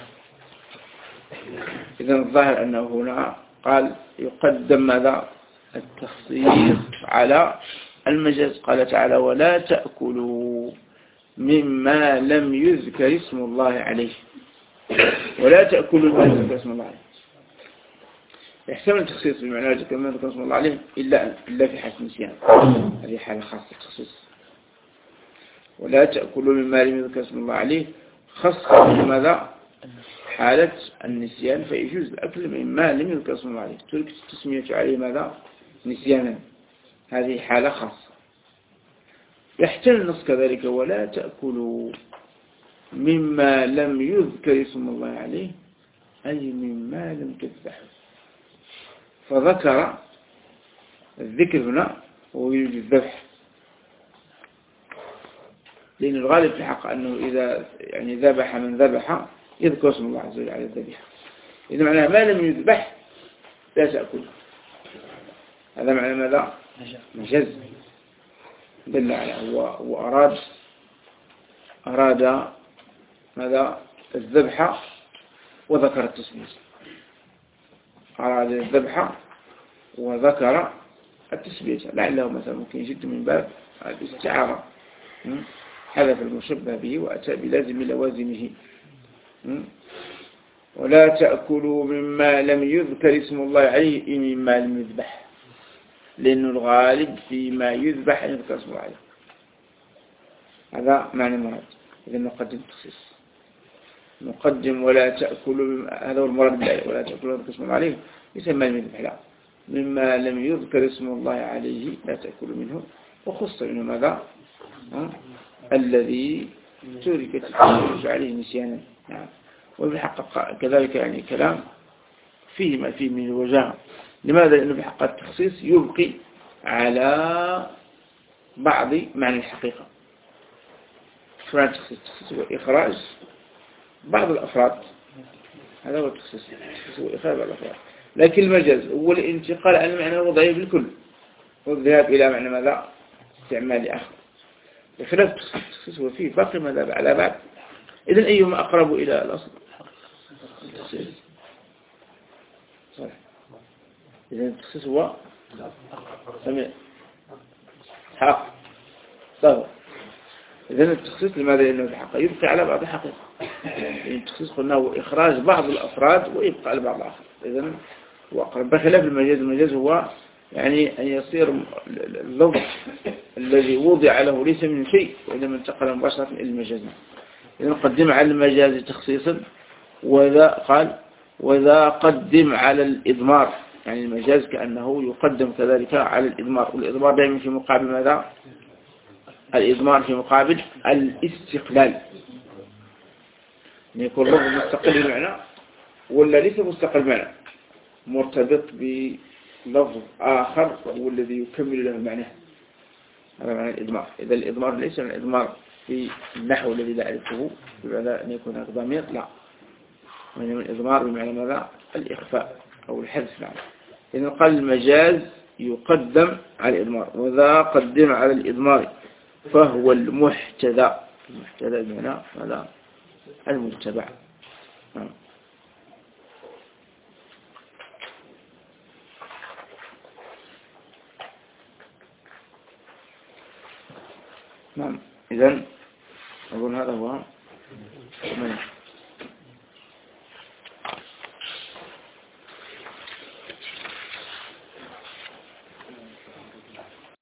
إذن الظاهر أنه هنا قال يقدم ماذا؟ التخصيص على المجاز. قال تعالى ولا تأكلوا مما لم يذكر اسم الله عليه، ولا تأكلوا مما لم يذكر اسم الله عليه. يحتمل التخصيص بمعنى ذكر ما ذكر اسم الله عليه إلا في حالة النسيان، هذه حالة خاصة التخصيص. ولا تأكلوا مما لم يذكر اسم الله عليه خاصة ماذا؟ حالة النسيان، فيجوز الأكل مما لم يذكر اسم الله عليه، ترك التسمية عليه ماذا؟ نسيانا، هذه حالة خاصة. يحتمل النص كذلك ولا تأكلوا مما لم يذكر اسم الله عليه أي مما لم تذبحوا، فذكر الذكر هنا ويوجد الذبح، لأن الغالب في الحق أنه إذا يعني ذبح من ذبح يذكر اسم الله عز وجل على الذبيحة. إذا معنى ما لم يذبح لا تأكل، هذا معنى ماذا؟ مجاز دل على أراد ماذا؟ الذبح وذكر التسمية، أراد الذبح وذكر التسمية، لعله مثلا ممكن يجد من باب الاستعارة، حذف المشبه به وأتى بلازم لوازمه. ولا تأكلوا مما لم يذكر اسم الله عليه مما لم يذبح، لأن الغالب فيما يذبح أن يذكر اسم الله عليه، هذا معنى المراد. إذا نقدم التخصيص، نقدم ولا تأكلوا، هذا هو المراد بالآية ولا تأكلوا ذكر اسم الله عليه يسمى لم يذبح، لا مما لم يذكر اسم الله عليه لا تأكلوا منه، وخص منه ماذا؟ الذي تركت التسمية عليه نسيانا. نعم. وبالحق كذلك يعني كلام فيه ما فيه من الوجاهة. لماذا؟ لأنه بحق التخصيص يبقي على بعض معنى الحقيقة. معنى التخصيص هو إخراج بعض الأفراد، هذا هو التخصيص هو إخراج بعض الأفراد. لكن المجاز هو الانتقال عن المعنى الوضعي بالكل والذهاب إلى معنى ماذا؟ استعمال آخر. بخلاف التخصيص هو فيه باقي ماذا على بعض. إذن أيهما أقرب إلى الأصل؟ التخصيص. صحيح. إذن التخصيص هو حق صحيح. إذن التخصيص لماذا؟ لأنه الحق يبقى على بعض الحقيقة، يعني التخصيص قلنا هو إخراج بعض الأفراد ويبقى على بعض الآخر. إذن هو أقرب، بخلاف المجاز. المجاز هو يعني أن يصير اللفظ الذي وضع له ليس من شيء وإنما انتقل مباشرة إلى المجاز. إذا قدم على المجاز تخصيصا، وذا قدم على الإضمار، يعني المجاز كأنه يقدم كذلك على الإضمار، والإضمار دائما في مقابل ماذا؟ الإضمار في مقابل الاستقلال، يكون لفظ مستقل بمعنى ولا ليس مستقل بمعنى، مرتبط بلفظ آخر هو الذي يكمل له المعنى. هذا معنى الإضمار. إذا الإضمار ليس من الإضمار في النحو الذي لا أعرفه بمعنى أن يكون هناك ضمير، لا، وإنما الإضمار بمعنى ماذا؟ الإخفاء أو الحذف. نعم. إذا قال المجاز يقدم على الإضمار، وذا قدم على الإضمار فهو المحتذى. المحتذى بمعنى ماذا؟ المتبع. نعم. نعم. إذن أقول هذا هو